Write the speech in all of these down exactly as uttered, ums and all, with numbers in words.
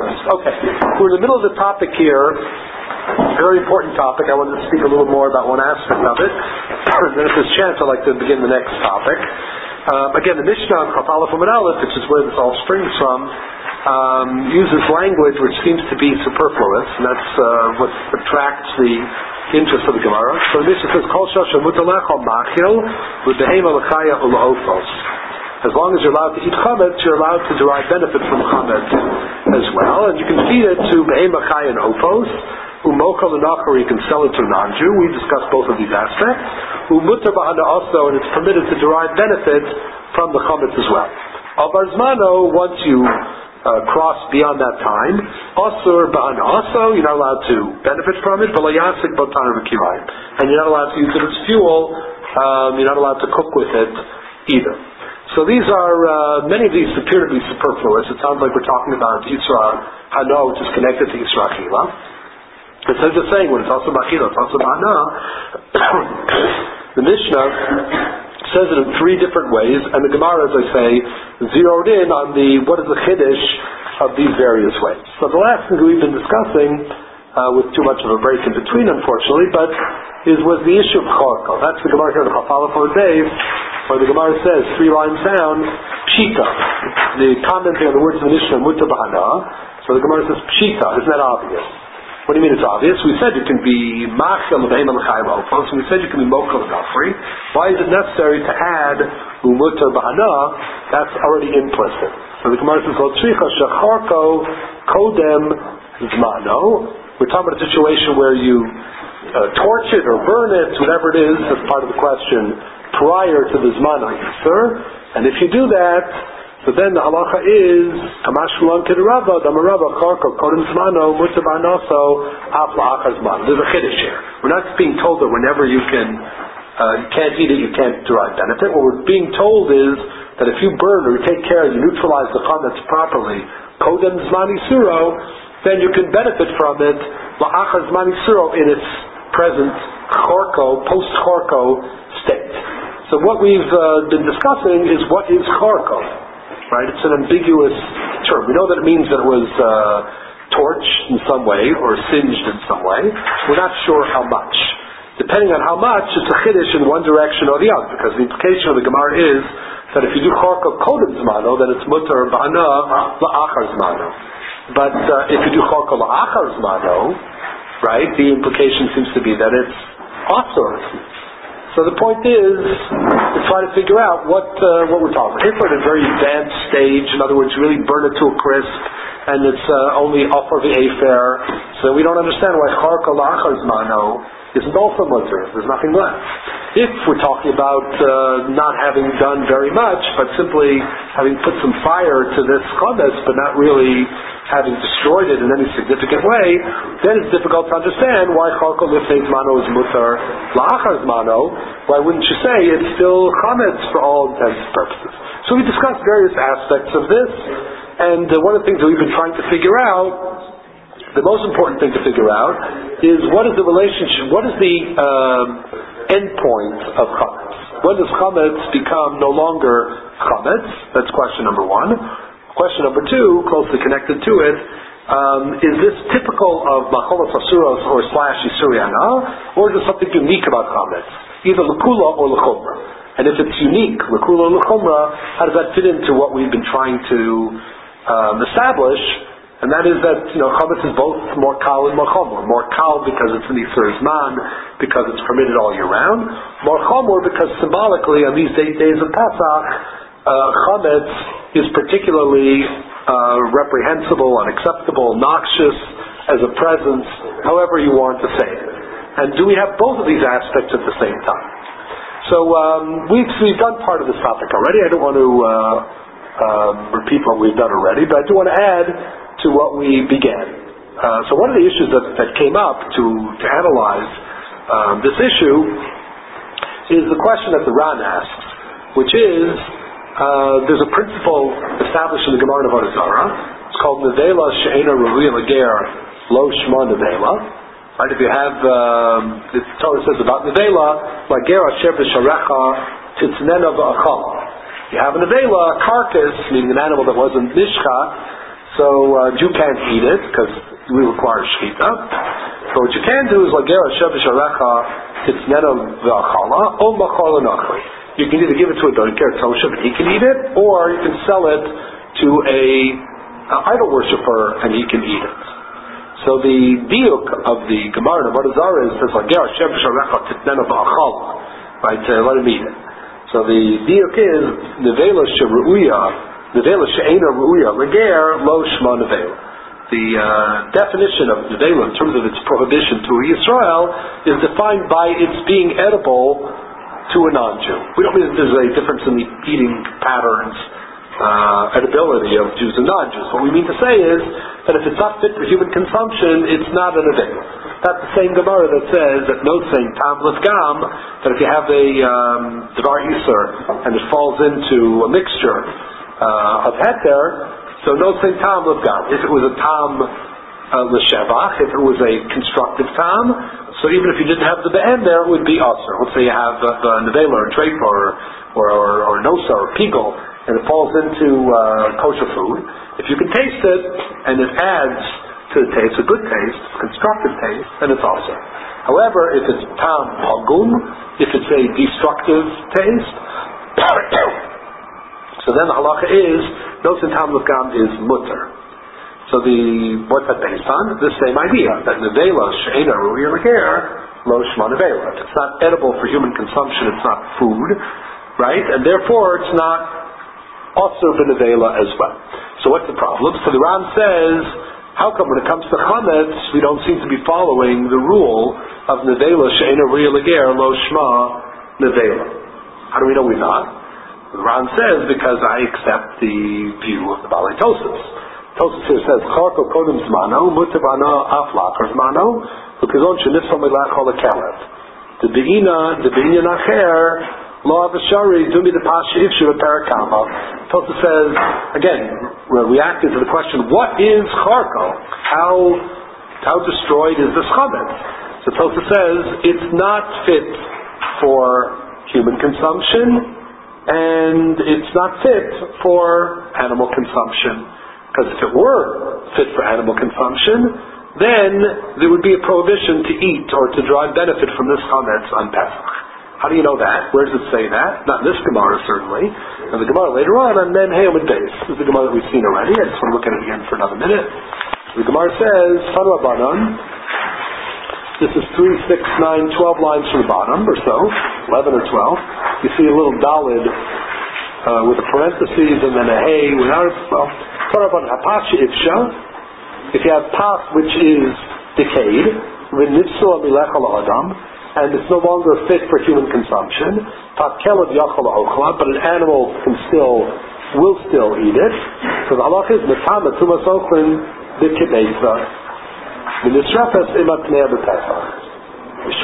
progress. Okay, we're in the middle of the topic here. Very important topic. I wanted to speak a little more about one aspect of it. And then if there's a chance, I'd like to begin the next topic. Uh, again, the Mishnah on Chaf Aleph Amud Aleph, which is where this all springs from, um, uses language which seems to be superfluous, and that's uh, what attracts the interest of the Gemara. So the Mishnah says, Kol shosha mutar lechol machil v'behema l'chaya u'la'ofos. As long as you're allowed to eat chametz, you're allowed to derive benefit from chametz as well, and you can feed it to behema chaya and ofos. Umoka l'nachar, you can sell it to a non-Jew. We discussed both of these aspects. Umutar b'hana also, and it's permitted to derive benefit from the chametz as well. Al barzmano, once you uh, cross beyond that time, asur b'hana also, you're not allowed to benefit from it. V'lo yasik botaner v'kirayim, and you're not allowed to use it as fuel. Um, you're not allowed to cook with it either. So these are, uh, many of these appear to be superfluous. It sounds like we're talking about Yisra Hana, which is connected to Yisra Achila. Instead of just saying, when it's also Machila, it's also Hana, the Mishnah says it in three different ways, and the Gemara, as I say, zeroed in on the, what is the Chiddush of these various ways. So the last thing we've been discussing, uh, with too much of a break in between, unfortunately, but is was the issue of Chorko. That's the Gemara here in Chaf Aleph Amud Beis, where the Gemara says, three lines down, Pshita. The commenting on the words of the Mishnah, Mutar b'hana. So the Gemara says, Pshita. Isn't that obvious? What do you mean it's obvious? We said you can be Machel l'behem l'chayim ofos, and we said you can be Mokel l'gafri. Why is it necessary to add Mutar b'hana? That's already implicit. So the Gemara says, Lo tzricha shecharko kodem zmano. We're talking about a situation where you uh, torch it or burn it, whatever it is, as part of the question, prior to the Zman HaYisur, and if you do that, so then the halacha is Kamash Shalom Kedarabba, Damarabba, Charko, Kodem Zmano, Mutar b'hanaso, Af la'achar Zmano. There's a chiddush here. We're not being told that whenever you can, uh, you can't eat it, you can't derive benefit. What we're being told is that if you burn or you take care, you neutralize the chametz properly, Kodem Zman Yisuro, then you can benefit from it, la'achar Zman Yisuro, in its present Charko, post-Charko state. So what we've uh, been discussing is what is Charko, right? It's an ambiguous term. We know that it means that it was uh, torched in some way or singed in some way. We're not sure how much. Depending on how much, it's a chiddush in one direction or the other, because the implication of the Gemara is that if you do Charko kodem zmano, then it's mutar b'hana la'achar zmano. But uh, if you do Charko la'achar zmano, right, the implication seems to be that it's asur. So the point is to try to figure out what uh, what we're talking about. If we're at a very advanced stage, in other words, really burn it to a crisp, and it's uh, only upper the afer, so we don't understand why Charko la'achar zmano isn't also mutar. There's nothing left. If we're talking about uh, not having done very much, but simply having put some fire to this chametz, but not really having destroyed it in any significant way, then it's difficult to understand why Charko lifnei zmano is mutar la'achar zmano. Why wouldn't you say it's still chametz for all intents and purposes? So we discussed various aspects of this, and uh, one of the things that we've been trying to figure out, the most important thing to figure out, is what is the relationship, what is the um, end point of chametz? When does chametz become no longer chametz? That's question number one. Question number two, closely connected to it, um, is this typical of macholos asuros or slash yisuriana, or is there something unique about chametz? Either l'kula or l'chumra. And if it's unique, l'kula or l'chumra, how does that fit into what we've been trying to um, establish? And that is that, you know, chametz is both more kal and more chomer. More kal because it's in the Yisur Zman, because it's permitted all year round. More chomer because symbolically on these eight days of Pesach, uh, chametz is particularly uh, reprehensible, unacceptable, noxious as a presence, however you want to say it. And do we have both of these aspects at the same time? So um, we've, we've done part of this topic already. I don't want to uh, um, repeat what we've done already, but I do want to add to what we began. Uh, so one of the issues that, that came up to, to analyze um, this issue is the question that the Ran asks, which is, uh, there's a principle established in the Gemara in Avodah Zarah. It's called Nevela She'ena Ravuya Lager Lo Shma Nevela. Right? If you have, um, the Torah says about Nevela, Lager Asher B'Sharecha Titznena V'Achal. You have a Nevela, a carcass, meaning an animal that wasn't Nishcha, So uh, you can't eat it because we require shechita. So what you can do is like shevish arecha titzneno v'achala o machal anachri. You can either give it to a doiker toshav and he can eat it, or you can sell it to a, a idol worshiper and he can eat it. So the diuk of the Gemara of Avodah Zarah says like shevish arecha titzneno v'achala, right? To let him eat it. So the diuk is nevela sheruya, nevela she'ena ruya leger lo shma nevela. The uh, definition of nevela in terms of its prohibition to Yisrael is defined by its being edible to a non-Jew. We don't mean that there's a difference in the eating patterns, uh, edibility of Jews and non-Jews. What we mean to say is that if it's not fit for human consumption, it's not an nevela. That's the same Gemara that says that no saying tam l'fgam, that if you have a um, devar iser and it falls into a mixture uh, of heter, so no saying tam l'fgam. If it was a tam uh, l'shevach, if it was a constructive tam, so even if you didn't have the be'en there, it would be aser. Let's say you have uh, the nevela or trepa or or, or, or nosa or pigel, and it falls into uh, kosher food. If you can taste it and it adds to the taste, a good taste, constructive taste, then it's also. However, if it's tam hagum, if it's a destructive taste, so then the halacha is, no sin tam l'fgam is mutter. So the, what's that based on? The same idea, that nevela she'ena ruya leger lo shma nevela. If it's not edible for human consumption, it's not food, right? And therefore it's not also b'nevela as well. So what's the problem? So the Ram says, how come when it comes to chametz, we don't seem to be following the rule of nevela she'ena ruya leger lo shma nevela? How do we know we're not? The Ram says, because I accept the view of the Balei Tosafos. Tosafos here says, Charko kodem zmano, mutabana aflach or zmano, ukazon shenifsal melach hol hakelev. The be'ina, the be'ina nacher, lo avashari, dumi the pasha ifshu parakama. Tosafos says, again, we're reacting to the question, what is Charko? How, how destroyed is this chametz? So Tosafos says, it's not fit for human consumption, and it's not fit for animal consumption. Because if it were fit for animal consumption, then there would be a prohibition to eat or to derive benefit from this chametz on Pesach. How do you know that? Where does it say that? Not in this Gemara, certainly. And the Gemara later on, on Mem Hey Amud Beis. This is the Gemara that we've seen already. I just want to look at it again for another minute. The Gemara says, Tanu Abanon. This is three, six, nine, twelve lines from the bottom, or so. eleven or twelve. You see a little dalid uh, with a parentheses and then a hey without, well, if you have pas which is decayed, and it's no longer fit for human consumption, but an animal can still, will still eat it. So the halach is metama tumas ochlin b'kibeza, v'nisrafes imat tnei b'pesach.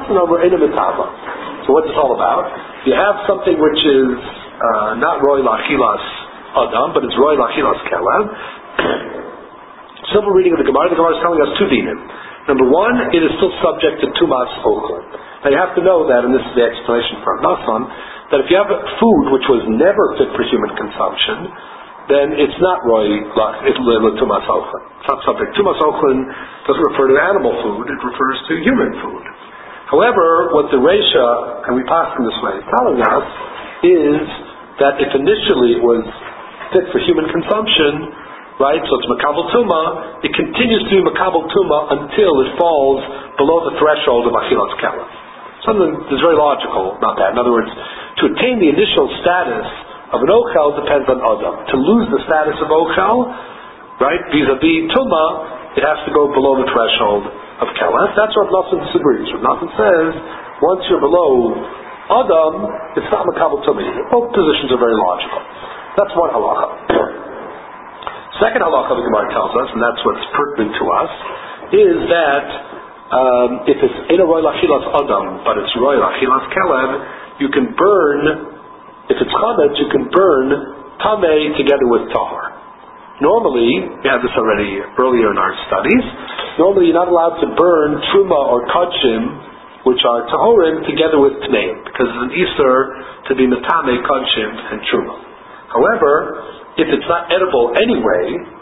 So what's this all about? You have something which is uh, not roy lachilas Adam, but it's roy lachilas kelev. Simple reading of the Gemara. The Gemara is telling us two dinim. Number one, it is still subject to tumas ochlin. Now you have to know that, and this is the explanation from Nasan, that if you have food which was never fit for human consumption, then it's not roy tumas ochlin. It's not subject. Tumas ochlin doesn't refer to animal food; it refers to human food. However, what the Reisha, and we pass in this way, is telling us is that if initially it was fit for human consumption, right, so it's makabel tuma, it continues to be makabel tuma until it falls below the threshold of achilas kelev. Something that's very logical about that. In other words, to attain the initial status of an ochel depends on adam. To lose the status of ochel, right, vis-a-vis tuma, it has to go below the threshold of kelev. That's what Rav Nosson disagrees. Rav Nosson says, once you're below adam, it's not makabel tuma. Both positions are very logical. That's one halacha. Second halacha the Gemara tells us, and that's what's pertinent to us, is that um, if it's in a roy lachilas adam, but it's roy lachilas kelev, you can burn, if it's chametz, you can burn tamei together with tahor. Normally, we had this already earlier in our studies, normally you're not allowed to burn truma or kachim, which are tahorim, together with tneim, because it's an iser to be metame kachim and truma. However, if it's not edible anyway,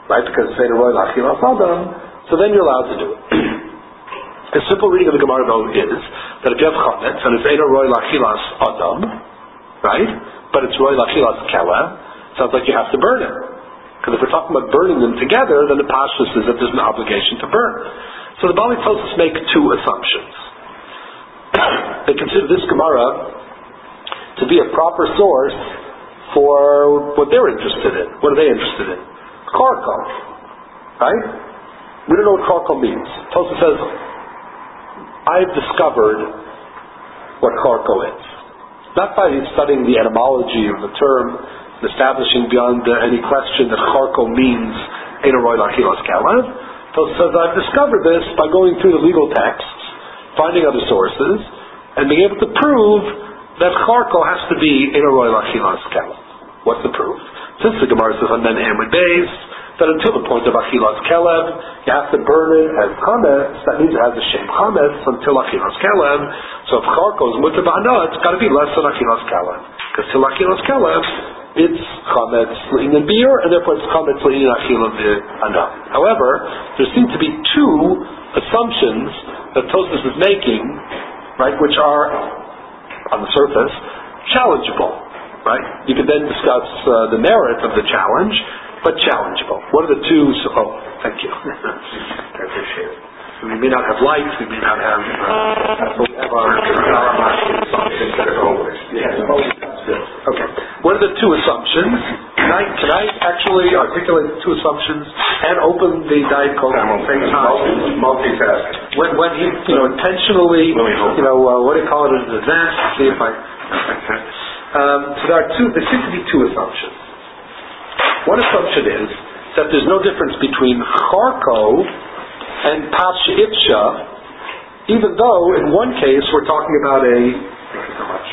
right? Because it's Eina Roy L'Achilas Adam, so then you're allowed to do it. The simple reading of the Gemara though is that if you have chametz and it's Eina Roy L'Achilas Adam, right? But it's Roy L'Achilas Kelev, sounds like you have to burn it. Because if we're talking about burning them together, then the pashtus is that there's an obligation to burn. So the Bali Tosos make two assumptions. They consider this Gemara to be a proper source for what they're interested in. What are they interested in? Karko. Right? We don't know what Karko means. Tosos says, I've discovered what Karko is. Not by studying the etymology of the term, establishing beyond uh, any question that Charko means Eina Roy L'Achilas Kelev. Tosos says, I've discovered this by going through the legal texts, finding other sources, and being able to prove that Charko has to be Eina Roy L'Achilas Kelev. What's the proof? Since the Gemara says on Men Amid Beis, that until the point of Achilas Kelev, you have to burn it as chametz. That means it has the shem chametz until Achilas Kelev. So if Charko is mutter ba'ana, it's got to be less than Achilas Kelev. Because till Achilas Kelev, it's chametz l'inyan beer, and therefore it's chametz l'inyan achila v'ana. However, there seem to be two assumptions that Tosos is making, right, which are, on the surface, challengeable, right? You could then discuss uh, the merit of the challenge, but challengeable. What are the two? So, oh, thank you. I appreciate it. We may not have lights, we may not have, uh, we have our, our okay. What are the two assumptions? Can I, can I actually articulate the two assumptions and open the Diet Coke at the same time? Multitasking. When, when he, you know, intentionally, you know, uh, what do you call it, an advance, see if I, um, so there are two, there seem to be two assumptions. One assumption is that there's no difference between Charko and Pasha Ipsha, even though in one case we're talking about a, thank you so much.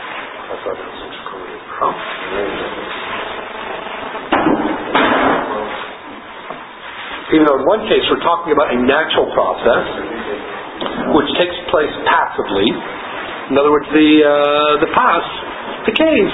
Even though in one case we're talking about a natural process which takes place passively. In other words, the uh, the pas decays.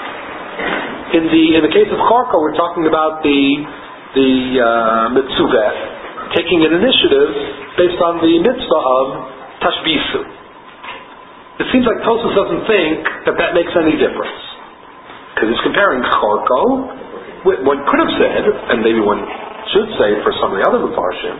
In the in the case of Charko, we're talking about the the uh, mitzvah taking an initiative based on the mitzvah of tashbisu. It seems like Tosos doesn't think that that makes any difference. Because he's comparing Charko with, one could have said, and maybe one should say for some of the other Mefarshim,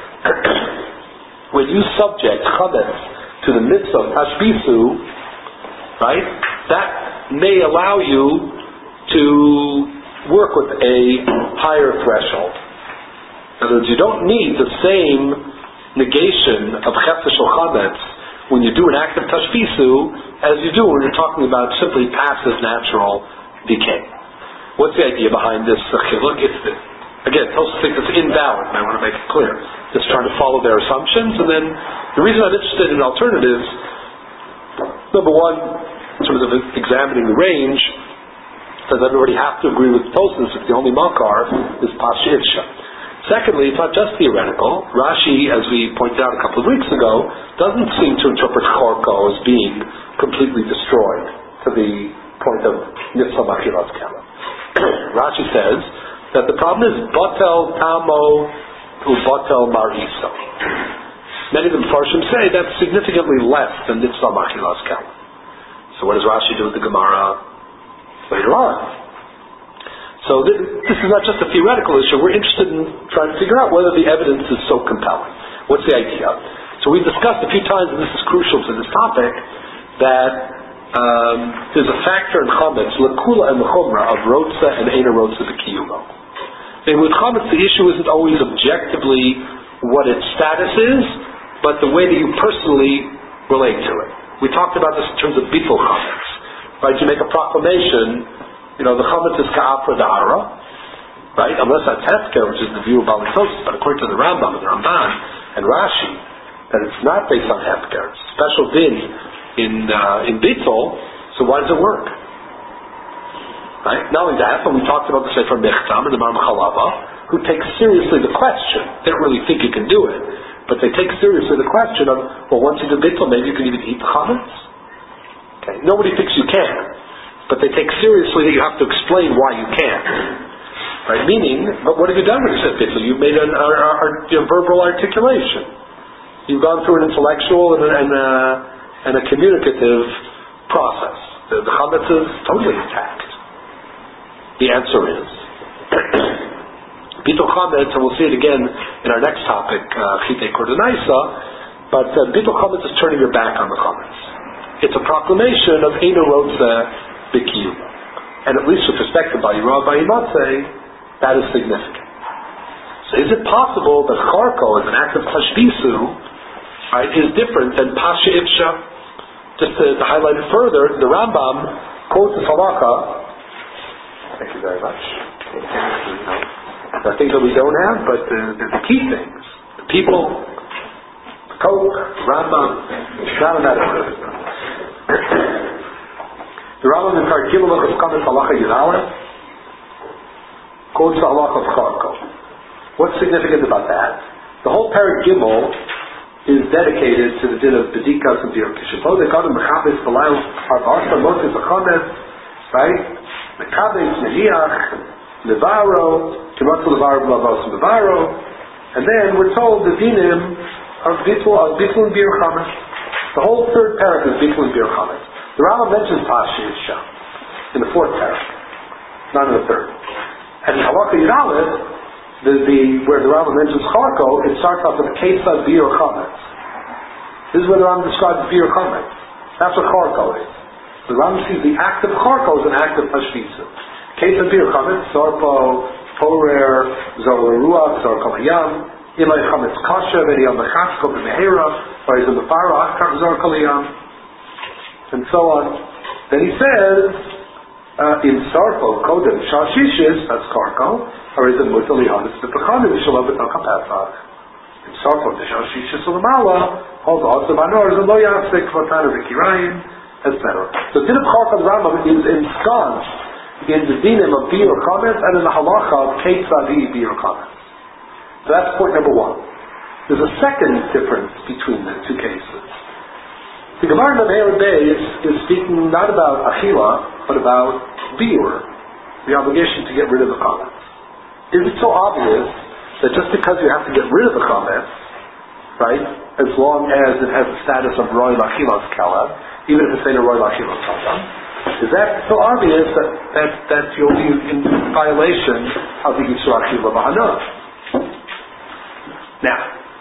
when you subject chametz to the mitzvah of tashbisu, right, that may allow you to work with a higher threshold. In other words, you don't need the same negation of chefesh or chametz when you do an act of tashbisu as you do when you're talking about simply passive natural decay. What's the idea behind this chiluk? It's the, again, Tosos thinks it's invalid, and I want to make it clear. Just trying to follow their assumptions, and then the reason I'm interested in alternatives, number one, in terms of examining the range, says I already have to agree with Tosos if the only makar is Pasha Ipsha. Secondly, it's not just theoretical. Rashi, as we pointed out a couple of weeks ago, doesn't seem to interpret Charko as being completely destroyed to the point of Nitzah Machilas Kelev. Rashi says that the problem is Batel Tamo Ubatel Mariso. Many of the Mefarshim say that's significantly less than Nitzah Machilas Kelev. So what does Rashi do with the Gemara later on? So this, this is not just a theoretical issue. We're interested in trying to figure out whether the evidence is so compelling. What's the idea? So we've discussed a few times, and this is crucial to this topic, that um, there's a factor in chametz, lekula and lechumra, of rotza and eina rotza b'kiyumo. And with chametz, the issue isn't always objectively what its status is, but the way that you personally relate to it. We talked about this in terms of bittul chametz. Right? You make a proclamation. You know, the chametz is ka'afra da'ara, right? Unless that's hefker, which is the view of Bali Tosos, but according to the Rambam and the Ramban and Rashi, that it's not based on hefker. It's a special din in uh, in bittul. So why does it work? Right? Not only that, but we talked about the Sefer Mechtam and the Mar Chalava, who take seriously the question. They don't really think you can do it, but they take seriously the question of, well, once you do bittul, maybe you can even eat the chametz. Okay, nobody thinks you can. But they take seriously that you have to explain why you can't. Right? Meaning, but what have you done when you said bittul? You've made an, a, a, a, a verbal articulation. You've gone through an intellectual and a, and a, and a communicative process. The, the chametz is totally intact. The answer is bittul chametz, and we'll see it again in our next topic, chitei kordenaisa. But uh, bittul chametz is turning your back on the chametz. It's a proclamation of eino rotzeh b'kiyum, and at least with respect to bayirah bayimatzeh, that is significant. So is it possible that charko as an act of tashbisu, right, is different than pasha ifsha? Just to, to highlight it further, the Rambam quotes the halacha. Thank you very much. There are things that we don't have, but the, the, the key things, the people, the Coke, Rambam, not a matter of good. The Rambam in Karkilum of Kamet Halacha Yudaleh quotes the halacha of charko. What's significant about that? The whole Perek Gimel is dedicated to the din of bedikas and bir kishipod. They call them mechabes v'layl arbaasa motzei v'chametz, right? Mechabes mehiach levaro kimatzu levaro b'lavos levaro, and then we're told the dinim of bittul of bittul and bir chametz. The whole third parak is bittul and bir chametz. The Rambam mentions pasha isha in the fourth parak, not in the third. And in Halakha Yudaleh, the, the, where the Rambam mentions charko, it starts off with Kesad Bir Chametz. This is where the Rambam describes Bir Chametz. That's what charko is. The Rambam sees the act of charko as an act of tashbisu. Kesad Bir Chametz, Zorpo, Porer, Zor Ruach, Zor Kolayam, Ilay Chametz Kasha, Vedi Al Mechatzko, B'Mehera, or he's in the Faro, Achkar Zor Kolayam, and so on. Then he says, Uh, in Sarpo, Kodem, Shashishis, that's Karko, or is it Mutal Yonis, the Pechani, the Shalom, the Kapatach. In Sarpo, the Shashishis, the Mala, all the Osam Anor, the Loyasik, Vatana, the Kirayim, et cetera. So, Din of Karko Rambam is ensconced in the dinim of Bir Chametz and in the halacha of Ketzadi Bir Chametz. So, that's point number one. There's a second difference between the two cases. The Gemara in Meir Beis is speaking not about achila, but about biur, the obligation to get rid of the chametz. Is it so obvious that just because you have to get rid of the chametz, right, as long as it has the status of roy lachilas kalab, even if it's in a roy lachilas kalab, is that so obvious that, that, that you'll be in violation of the Yisur Achila B'Hana? Now,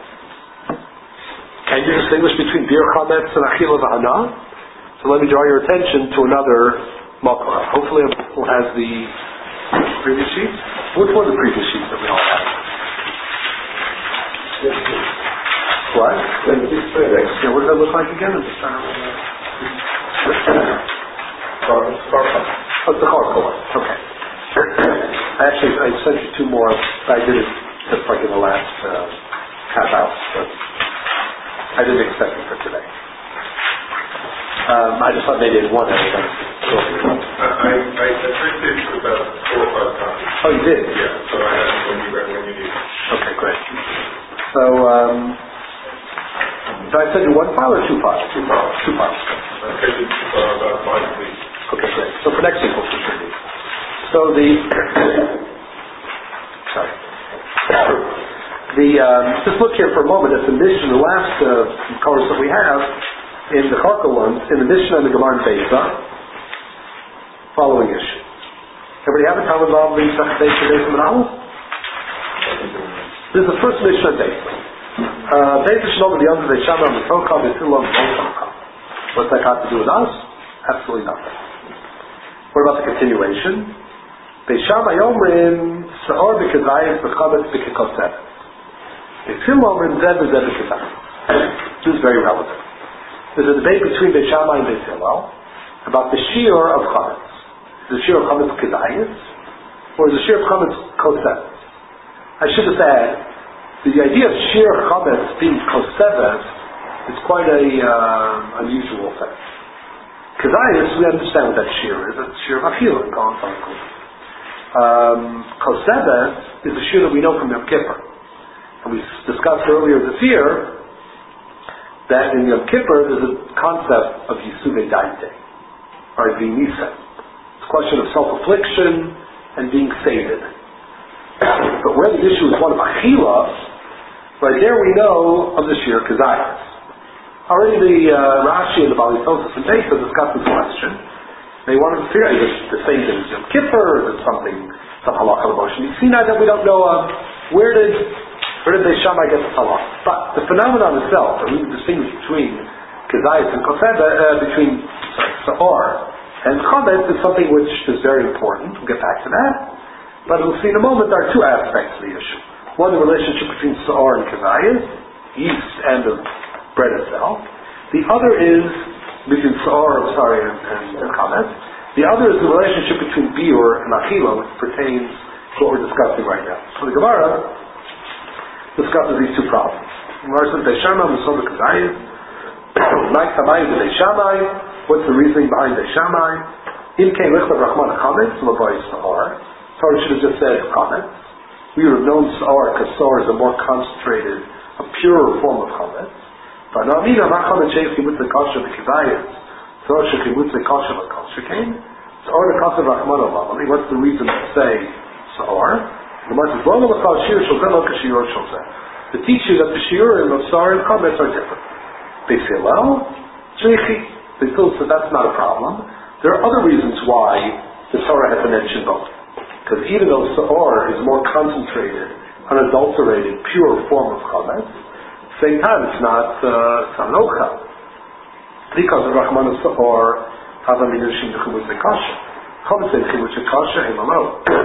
can you distinguish between Bir Chametz and Achila V'Hana? So let me draw your attention to another makor. Hopefully we'll have the previous sheets. Which one of the previous sheets that we all have? What? Yeah, what does that look like again? I'm just trying to oh, it's the Charko one. Okay. Actually, I sent you two more. I did it just like in the last uh, half hour. But I didn't expect it for today. Um, I just thought maybe in one I was going to go over it. I, I printed about four or five copies. Oh, you did? Yeah, so I had when you, when you need. Okay, great. So, um, did I send you one file or two files? Two files. Two files. Okay, uh, about five, please. Okay, great. So for next week we'll continue. So the, sorry. The, um, just look here for a moment at the mission, the last uh, course that we have in the Charko ones, in the mission and the Gemara Beisa, following issue. Everybody have a time involved in Sech Beisa Beisa Menal? This is the first mission of Beisa. Beisa Shalom and the other, they Shama and the Tokha, the Silam and the Tokha. What's that got to do with us? Absolutely nothing. What about the continuation? Beishama Yomrim Sa'or B'Kedayis B'Chametz B'Kekoseh. This is very relevant. There's a debate between Beit Shammai and Beit Hillel about the shiur of chametz. Is the shiur of chametz kedayis, or is the shiur of chametz kosevet? I should have said the idea of shiur chametz being kosevet is quite a uh, unusual thing. Kedayis, we understand what that shiur is. It's shiur of achila and gone from um, kosevet is the shiur that we know from Yom Kippur. And we discussed earlier this year that in Yom Kippur there's a concept of Yisuvei Daite, or Vinisa. It's a question of self-affliction and being sated. But where the issue is one of achila, right there we know of the shear kazayas. Already the uh, Rashi and the Bali Tosis and Beis have discussed this question. They wanted to figure out, is it the same thing as Yom Kippur, or is it something, some halakha emotion? You see now that we don't know of, where did, where did they Shammai get the halakha? But the phenomenon itself, that we distinguish between kazayas and kofeda, uh, between sa'or and chametz, is something which is very important. We'll get back to that. But we'll see in a moment there are two aspects of the issue. One, the relationship between sa'or and kazayas, yeast and the bread itself. The other is between sa'or, sorry, and, and, and chametz. The other is the relationship between biur and achila, which pertains to what we're discussing right now. So the Gemara discusses these two problems. The Gemara says, Beishamai Musol Kazayas, Mike Tamayim de Beishamai. What's the reasoning behind Beishamai? Im Kei Lichtav Rachman Chametz L'Boy Sa'or. Sorry, should have just said chametz. We would have known sa'or because sa'or is a more concentrated, a purer form of chametz. But now, Amina, Ma Chametz Sheikh Kimutz Lekasha V'Kivayas, Sa'or Sheikh Kimutz Lekasha V'Kasha Kain. Sa'or Lekasha V'Rachman L'Lamali. What's the reason to say sa'or? The Gemara says, Lo L'Lachal Shir Shulzeh Lo Kashir Shulzeh. To teach you that the shiurim of sa'or and chametz are different. They say, well, Sheichi. They still said that's not a problem. There are other reasons why the Torah has to mention both. Because even though sa'or is more concentrated, unadulterated, pure form of chametz, at the same time it's not uh, an ocha. Because of Rachman of sa'or, hava minashim d'chumutz ekasha. Chametz and chumutz ekasha hemalo.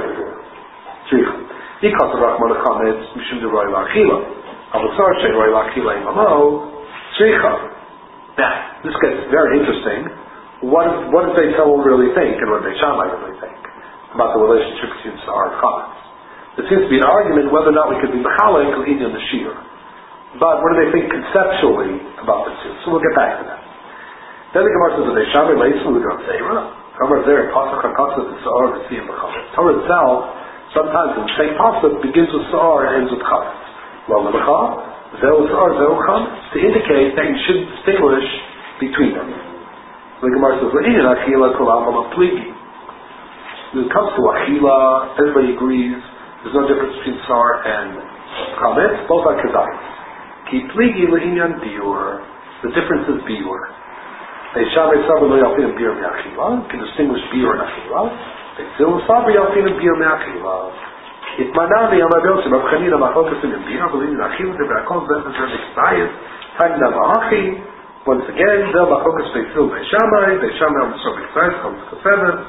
Because of Rachman of chametz, mishum d'roi la'achila. Avasar she'en roi la'achila hemalo. Tzricha. Now, this gets very interesting. What, what does they tell really think, and what they Shammai really think about the relationship between sa'or and chametz? There seems to be an argument whether or not we could be mechalek or in the shear. But what do they think conceptually about the two? So we'll get back to that. Then the Gemara says that they Shammai leisu l'gam seira. Gemara there in pasuk hakatsa the sa'or v'siyim b'chametz. Torah itself sometimes in the same pasuk begins with sa'or and ends with chametz. Lo l'mecha zeu sa'or zeu chametz, to indicate that you should distinguish between them. The Gemara says l'inyan achila kolam ha'mapligi. When it comes to achila, everybody agrees there's no difference between sa'or and chametz. Both are kazayas. Ki pligi l'inyan biur. The difference is biur. They Shammai sabra lo yalfin biur me'achila. Can distinguish biur and achila. They zil sabra yalfin biur me'achila. It manami amadosim abchanina machokasim in biur b'lin achila de'v'akol zeh zeh kazayas. Tagna v'achi. Once again, the machokas be'zil be'Shammai. Be'Shammai on the sobik size comes kafevet.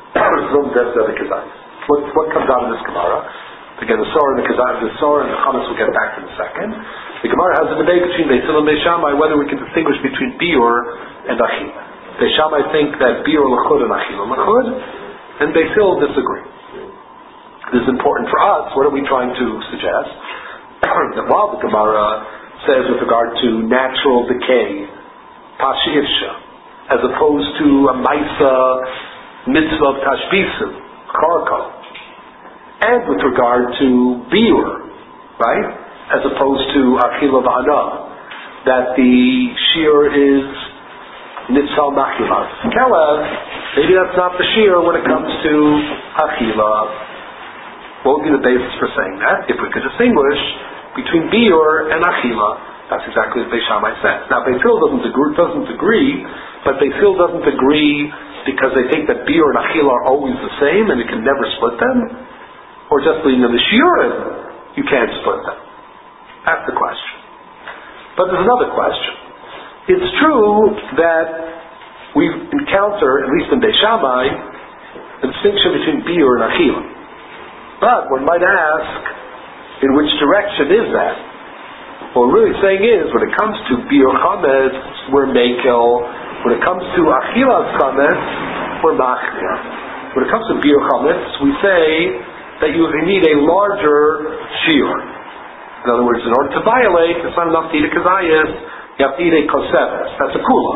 What, what comes out of this Gemara? Again, the Sora and the Kazayas, the Sora and the Chametz we'll get back to in a second. The Gemara has a debate between Beis Hillel and Beis Shammai whether we can distinguish between Biur and Achila. Beis Shammai think that Biur l'chud and Achila l'chud, and Beis Hillel disagree. This is important for us. What are we trying to suggest? That while the Gemara says with regard to natural decay, Pashivsha, as opposed to a Maisa mitzvah of tashbisu, karko, and with regard to biur, right, as opposed to achila v'ana, that the shear is nitzal machilas. Kelev, maybe that's not the shear when it comes to achila. What would be the basis for saying that? If we could distinguish between biur and achila, that's exactly what Beis Shammai says. Now, Beis Hillel doesn't agree, doesn't agree, but Beis Hillel doesn't agree because they think that biur and achila are always the same and you can never split them, or just being in the shiurim, you can't split them. That's the question. But there's another question. It's true that we encounter, at least in Beis Shammai, a distinction between biur and achila. But one might ask, in which direction is that? What we're really saying is, when it comes to biur chametz, we're mekel. When it comes to achilas chametz, we're machmir. When it comes to biur chametz, we say that you need a larger shear. In other words, in order to violate, it's not enough to eat a kazayas, you have to eat a koseves. That's a kula.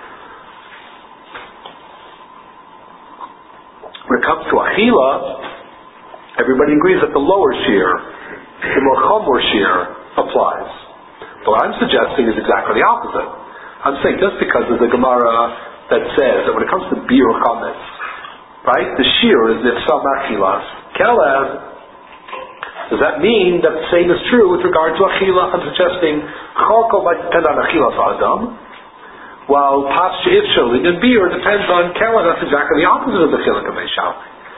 When it comes to achila, everybody agrees that the lower shear, the more chomor shear, applies. But what I'm suggesting is exactly the opposite. I'm saying just because there's a Gemara that says that when it comes to biur chametz, right, the shear is nifsal machilas, kelev, Does that mean that the same is true with regard to Achila? I'm suggesting Chalko might depend on Achilas Adam, while Pascha Ifshaling and Beer depends on Kela. That's exactly the opposite of the Chilik of Eishal.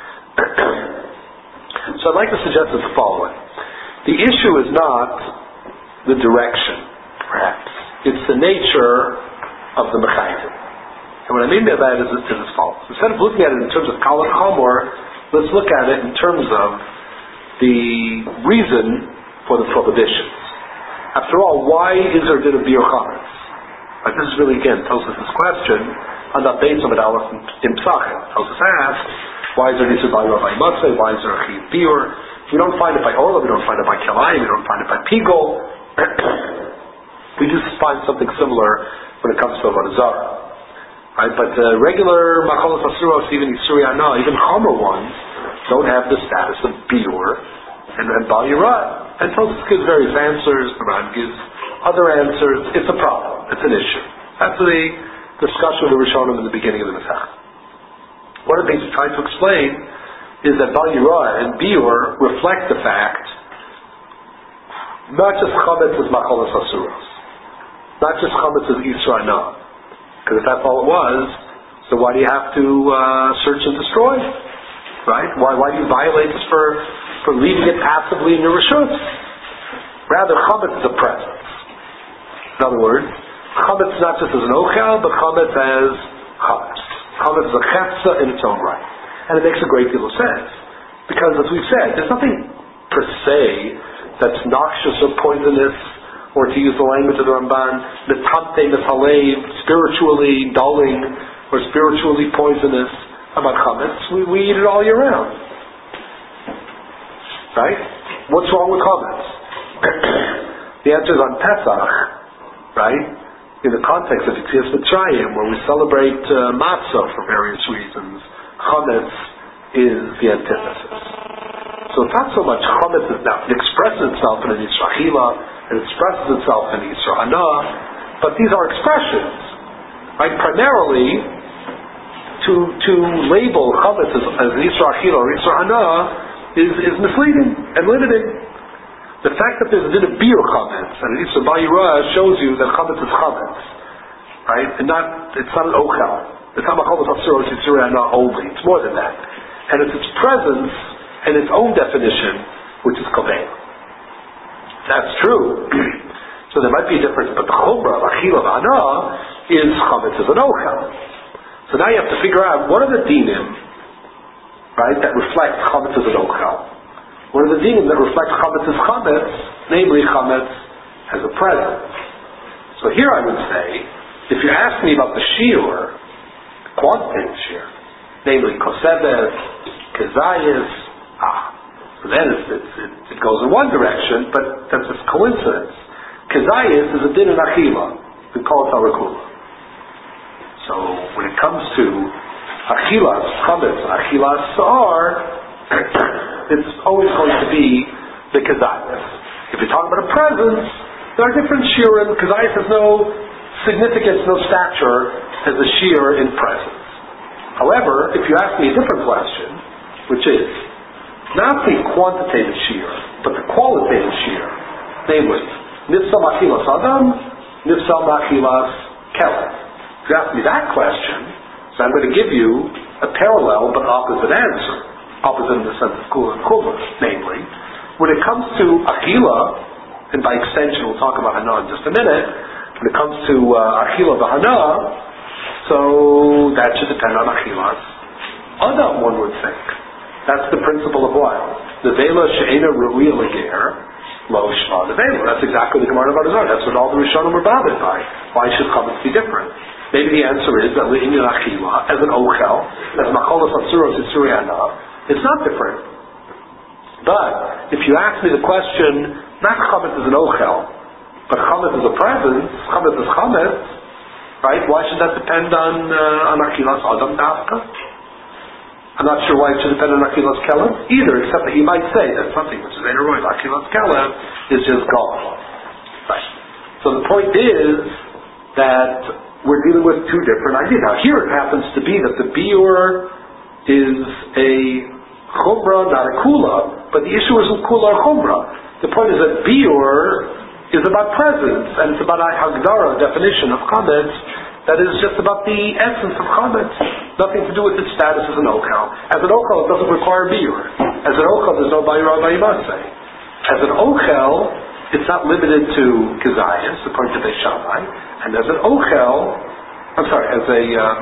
So I'd like to suggest the following. The issue is not the direction, perhaps. It's the nature of the Mechayim. And what I mean by that is, is as follows. Instead of looking at it in terms of Kal and Chomor, let's look at it in terms of the reason for the prohibitions. After all, why is there din of Biur Chametz? Like this is really, again, Tosfos' question on the base of an Aleph in Psachim. Tosfos asks, why is there Nisur by Rabbi Matzeh? Why is there a Chiv Biur? We don't find it by Orla, we don't find it by Kelayim, we don't find it by Pigol. We just find something similar when it comes to Avodah Zarah. Right? But uh, regular Macholos Asuros, even Isuri Ana, even Chomer ones, don't have the status of Biur and then Bal Yirah. And Tosfos gives various answers, the Ran gives other answers. It's a problem. It's an issue. That's the discussion of the Rishonim in the beginning of the Masech. One of the things we try to explain is that Bal Yirah and Biur reflect the fact not just Chametz is Macholos Asuros, not just Chametz is Isra Ana. Because if that's all it was, so why do you have to uh, search and destroy? Right? Why, why do you violate this for, for leaving it passively in your Rishus? Rather, Chametz is a presence. In other words, Chametz not just as an Ochel, but Chametz as Chametz. Chametz is a Chetzah in its own right. And it makes a great deal of sense. Because, as we've said, there's nothing per se that's noxious or poisonous, or to use the language of the Ramban, Metante Mefalev, spiritually dulling, or spiritually poisonous. About chametz, we, we eat it all year round. Right? What's wrong with chametz? The answer is on Pesach, right? In the context of Yetzias Mitzrayim, where we celebrate uh, matzah for various reasons, chametz is the antithesis. So it's not so much chametz is now, it expresses itself in an Yisra Achila, it expresses itself in Yisra Hana, but these are expressions. Right? Primarily, To, to label chametz as, as Yisra Achila or Yisra Hana is, is misleading and limiting. The fact that there's a din of Biur chametz and an Yisra Bal Yirah shows you that chametz is chametz, right? And not, it's not an ochel. It's not macholos asuros Yisra Hana only. It's more than that. And it's its presence and its own definition, which is kavein. That's true. So there might be a difference, but the chumrah of Achila Hana is chametz as an ochel. So now you have to figure out what are the dinim, right, that reflect chametz as an ochel. What are the dinim that reflect chametz as chametz, namely chametz as a presence. So here I would say, if you ask me about the shiur, quantitative shiur, namely koseves, kezayis, ah, so then it's, it's, it, it goes in one direction, but that's just coincidence. Kezayis is a din in achila. We call it harakula. So when it comes to achilas, chametz, achilas sa'ar, it's always going to be the kezayis. If you're talking about a presence, there are different shiurim. Kezayis has no significance, no stature as a shiur in presence. However, if you ask me a different question, which is not the quantitative shiur, but the qualitative shiur, namely, nifsal achilas adam, nifsal achilas kelef. If you ask me that question, so I'm going to give you a parallel but opposite answer. Opposite in the sense of kula and kula. Namely, when it comes to achila, and by extension we'll talk about hana in just a minute, when it comes to uh, achila v'hana, so that should depend on achilas adam, one would think. That's the principle of what? Nevela she'ena ru'ya l'ger, lo shma nevela. That's exactly the Gemara of Avodah Zarah. That's what all the Rishonim were bothered by. Why should chametz be different? Maybe the answer is that in achila, as an ochel, as macholos asuros Yisra Hana, it's not different. But if you ask me the question, not chametz as an ochel, but chametz as a presence, chametz as chametz, right? Why should that depend on uh, on achilas adam dafka? I'm not sure why it should depend on achilas kelev either, except that you might say that something which is eroy, achilas kelev, is just gone. Right. So the point is that we're dealing with two different ideas. Now here it happens to be that the biur is a chumrah, not a kula, but the issue is kula or chumra. The point is that biur is about presence, and it's about a hagdara, definition of chametz, that is just about the essence of chametz, nothing to do with its status as an okel. As an okel, it doesn't require biur. As an okel, there's no bayur or bayimase. As an okel, it's not limited to kizayis, according to Beis Shammai, and as an okel, I'm sorry, as a, um,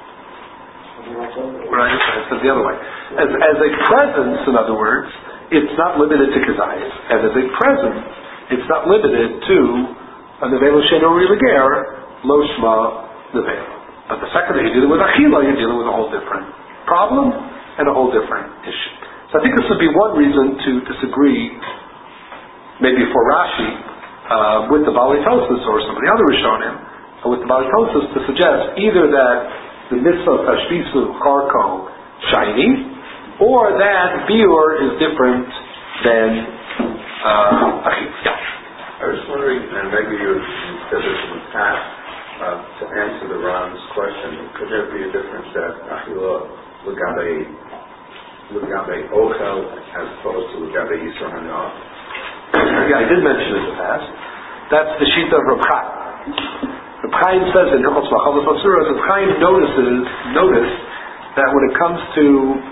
right, I said the other way. As, as a presence, in other words, it's not limited to kizayis, and as a presence, it's not limited to a nevela she'eino ra'i l'ger, lo shma nevela. But the second that you're dealing with achila, you're dealing with a whole different problem and a whole different issue. So I think this would be one reason to disagree, maybe for Rashi, uh, with the Baalei Tosfos or some of the other Rishonim, uh, with the Baalei Tosfos, to suggest either that the mitzvah tashbisu karko shiny, or that biur is different than uh, achila. Yeah. I was wondering, and maybe you said this in the past, uh, to answer the Ram's question, could there be a difference that achila legabe legabe ochel as opposed to legabe yisur hana? Yeah, I did mention it in the past. That's the shita of Reb Chaim. Reb Chaim says in Hilchos Machalos Asuras, Reb Chaim notices, notice that when it comes to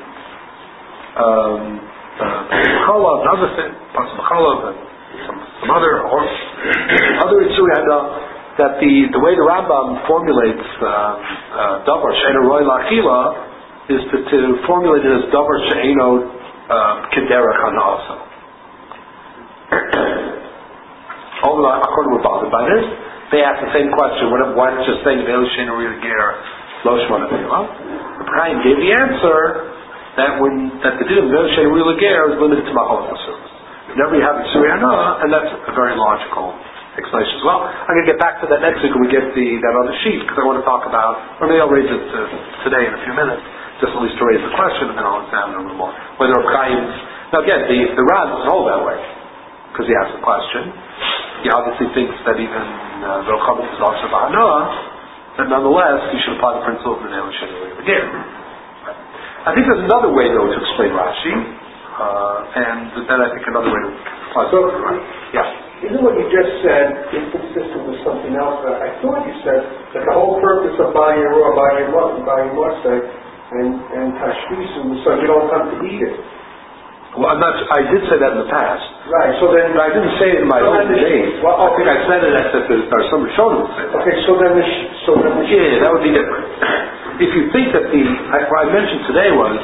um, uh, Chalav and other things, Chalav and some, some other or other Itzuri Hada, that the, the way the Rambam formulates uh, uh, Davar She'eino Roy L'Achila is to, to formulate it as Davar She'eino Kederach Hana also. All the according to bothered by this, they ask the same question. What if why not just saying Nevela She'eino Ra'i l'ger lo shma nevela? Chaim gave the answer that when that the din of Nevela She'eino Ra'i l'ger is limited to Machalos Asuros. Whenever you have Itzuri Hana, and that's a very logical explanation as well. I'm going to get back to that next week when we get the that other sheet, because I want to talk about, or maybe I'll raise it to, today in a few minutes, just at least to raise the question, and then I'll examine it a little more. Whether Chaim's now again the the Ran doesn't hold that way, because he asked the question. He obviously thinks that even though uh, chametz is also b'hana, that nonetheless he should apply the principle of the Nevela She'eino Ra'i l'ger. I think there's another way though to explain Rashi, uh, and then I think another way to apply so, the Rashi. Yeah. Isn't what you just said inconsistent with something else? Uh, I thought you said that the whole purpose of buying a raw, buying a mutton, buying a and and tashbisu was so you don't come to eat it. Well, I'm not. I did say that in the past. Right. So then, but I didn't say it in my so own days. Well, I think I said it as if there are some Rishonim who say that. Okay. So then, the sh- so then, the sh- yeah, that would be different. If you think that the I, what I mentioned today was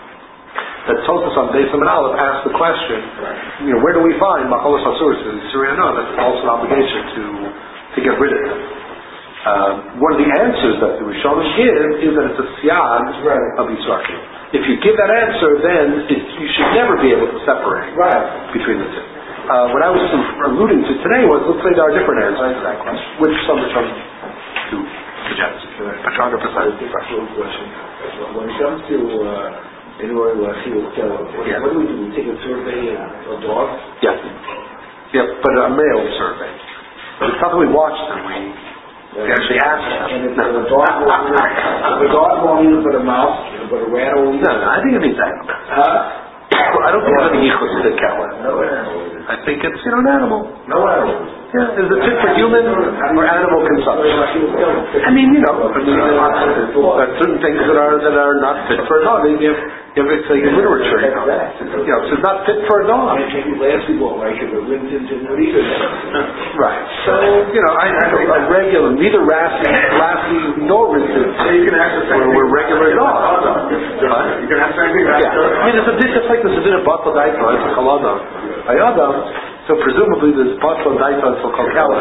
that Tosfos on Beis Amud Aleph asked the question, you know, where do we find Machalos Asuros in Itzuri Hana? That's also an obligation to to get rid of them. Um, one of the answers that the Rishonim give is that it's a siyag right. of Yisur. If you give that answer, then it, you should never be able to separate right. between the two. Uh, what I was alluding to today was, let's say there are different answers to that question, which some Rishonim do suggest. But one hundred percent. When it comes to uh, anywhere where I see a what, yeah. what do we do? We take a survey of dogs? Yes. Yeah, but a male survey. It's not that we watch them, we We actually ask them. And if the dog won't eat, if the dog won't eat but a mouse, but a rat will eat. No, no, I think it means animal. Huh? I don't think it's any yichus to the cow. No animal. I think it's, you know, an animal. No animal. Yeah, is it fit for human or animal consumption? I mean, you know, I mean, there are certain things that are that are not fit for a dog. You have, you have it's like in literature, you know, you know, so it's not fit for a dog. Maybe last week, well, like if it went into Norita. Right. So, you know, I, I don't like regular, neither Lassie, Lassie nor Rinton. So you can ask the same We're, we're regular dogs. Huh? You can ask the same thing. Yeah. I mean, it's a bit just like this is in a bottle daita, it's a kalada. Ayada, so presumably there's bottle daita until kalkala.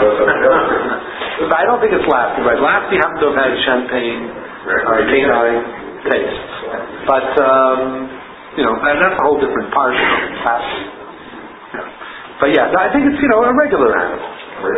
But I don't think it's Lassie, right? Lassie happened to have had champagne, uh, canine taste. But, um, you know, and that's a whole different part of Lassie. Yeah. But yeah, I think it's, you know, a regular animal.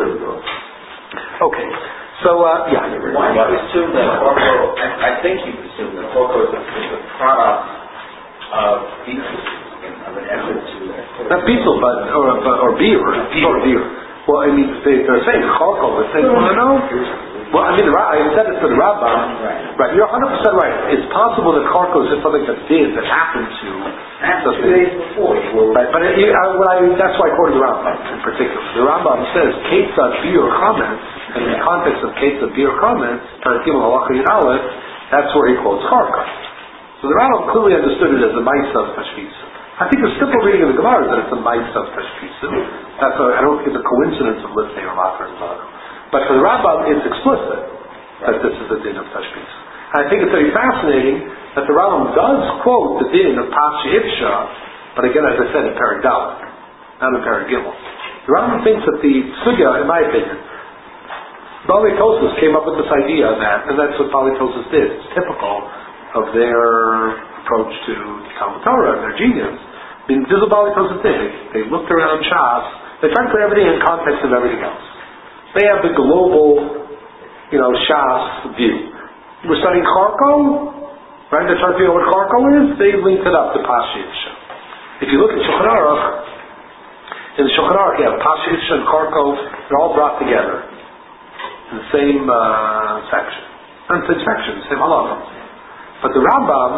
Okay. So, uh, yeah. Why do you assume that Porco, I, I think you assume that Porco is a, is a product of beetle, of an effort to... Not beetle, but, or, or beer, or beer. Well, I mean, they, they're saying Chorko, but they want to know. Well, I mean, the, I said it for the Rambam. Right. Right, you're one hundred percent right. It's possible that Chorko is just something that did, that happened to And two days before you were... Right, but it, you, I, what I, that's why I quoted the Rambam in particular. The Rambam says, Ketzad Bir Chametz, and in the context of Ketzad Bir Chametz, Parakim Halacha Yud Aleph, that's where he quotes Charka. So the Rambam clearly understood it as a Maisa of Tashbisa. I think the simple reading of the Gemara is that it's a Maisa of Tashbisa. That's a, I don't think it's a coincidence of Litzei or Machar and Zara. But for the Rambam, it's explicit that this is a din of Tashbisa. I think it's very fascinating that the Rambam does quote the din of Pasha Ifsha, but again, as I said, in Perek Dalet, not in Perek Gimel. The Rambam thinks that the Sugya, in my opinion, Bali Tosus came up with this idea that, and that's what Bali Tosus did. It's typical of their approach to Talmud Torah and their genius. I mean, this is what Bali Tosus did. They, they looked around Shas, they tried to put everything in context of everything else. They have the global, you know, Shas view. We're studying Charko, right? They're trying to figure out what Charko is. They linked it up to Pasha Ifsha. If you look at Shulchan Aruch, in the Shulchan Aruch you have Pasha Ifsha and Charko, they're all brought together in the same uh, section. Not the same section, the same halacha. But the Rambam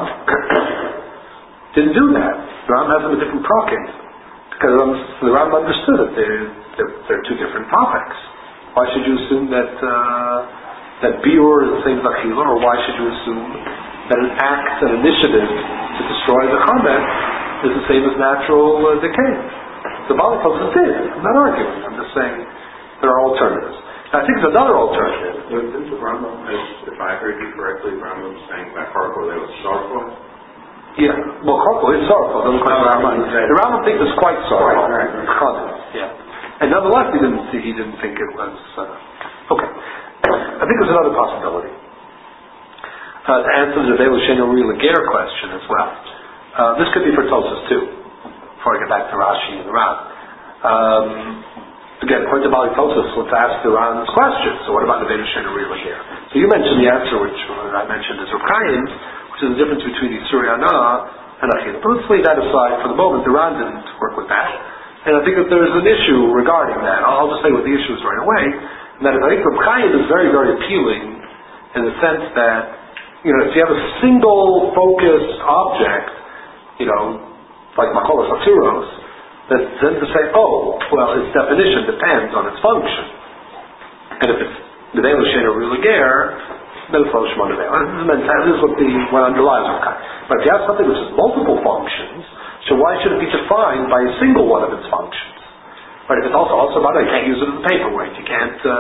didn't do that. The Rambam has them in different prokim. Because the Rambam understood that they're, they're, they're two different topics. Why should you assume that uh, that biur is the same as achila, or why should you assume that an act, an initiative to destroy the chametz is the same as natural uh, decay? The Bali Tosus did. I'm not arguing. I'm just saying there are alternatives. I think there's another alternative. Didn't the Rambam, if I heard you correctly, Rambam saying that Harko there was sorrowful? Yeah, well, Charko is sorrowful. Doesn't quite oh, Rambam. The Rambam thinks it's quite sorrowful. Right, right. Yeah, and nonetheless, he didn't see, he didn't think it was uh, okay. I think there's another possibility. Uh, to answer the Velu Shenu Ri Lager question as well. Uh, this could be for Tosus too. Before I get back to Rashi and the Ran. Um, again, according to Bali Tosus, let's ask the Ran's question. So, what about the Velu Shenu Ri Lager? So, you mentioned the answer, which I mentioned is Reb Chaim, which is the difference between Yisur Yana and Achila. But let's leave that aside for the moment. The Ran didn't work with that. And I think that there's an issue regarding that. I'll just say what the issue is right away. And that is, I think Reb Chaim is very, very appealing in the sense that, you know, if you have a single focused object, you know, like Makolos Aturos, then, then to say, oh, well, its definition depends on its function. And if it's the Velu Shenu Ri Lager, then it's Lo Shmo Nevela. This is what the what underlies Reb Chaim. But if you have something which has multiple functions, so why should it be defined by a single one of its functions? But if it's also also about it, you can't use it as a paperweight. You can't uh,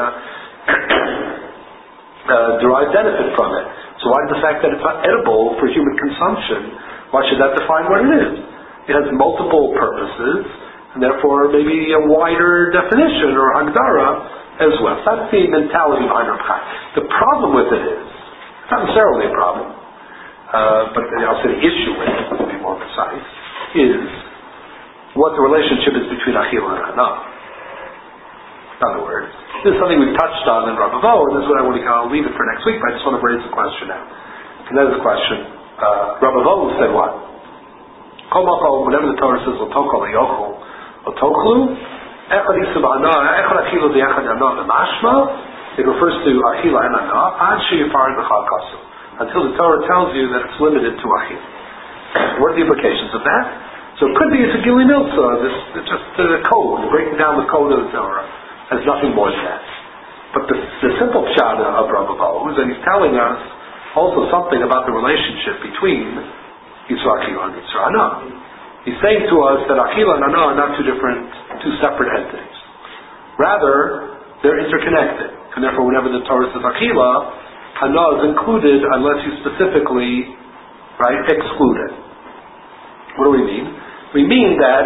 uh, derive benefit from it. So why does the fact that it's not edible for human consumption, why should that define what it is? It has multiple purposes, and therefore maybe a wider definition or hagdara as well. So that's the mentality behind Reb Chaim. The problem with it is, it's not necessarily a problem, uh, but I'll say the issue with it, to be more precise, is what the relationship is between Achila and Hana. In other words, this is something we've touched on in Rav Avo, and this is what I want to I'll leave it for next week, but I just want to raise the question now. And that is the question. Uh, Rav Avo said what? Kol Makom, whenever the Torah says, L'tokol Yochel, L'tochlu, Echad Yisub Hana, Echad Achila V'Echad Hana V'mashma, it refers to Achila and Hana, Ad She'yipar B'chal Kasu, until the Torah tells you that it's limited to Achila. What are the implications of that? So it could be it's a Gili Milsa, this just the code, breaking down the code of the Torah, has nothing more than that. But the, the simple pshat of Rav Avo is that he's telling us also something about the relationship between Yisur Achila and Yisur Hana. He's saying to us that Achila and Hana are not two different, two separate entities. Rather, they're interconnected. And therefore, whenever the Torah says Achila, Hana is included unless you specifically, right, exclude it. What do we mean? We mean that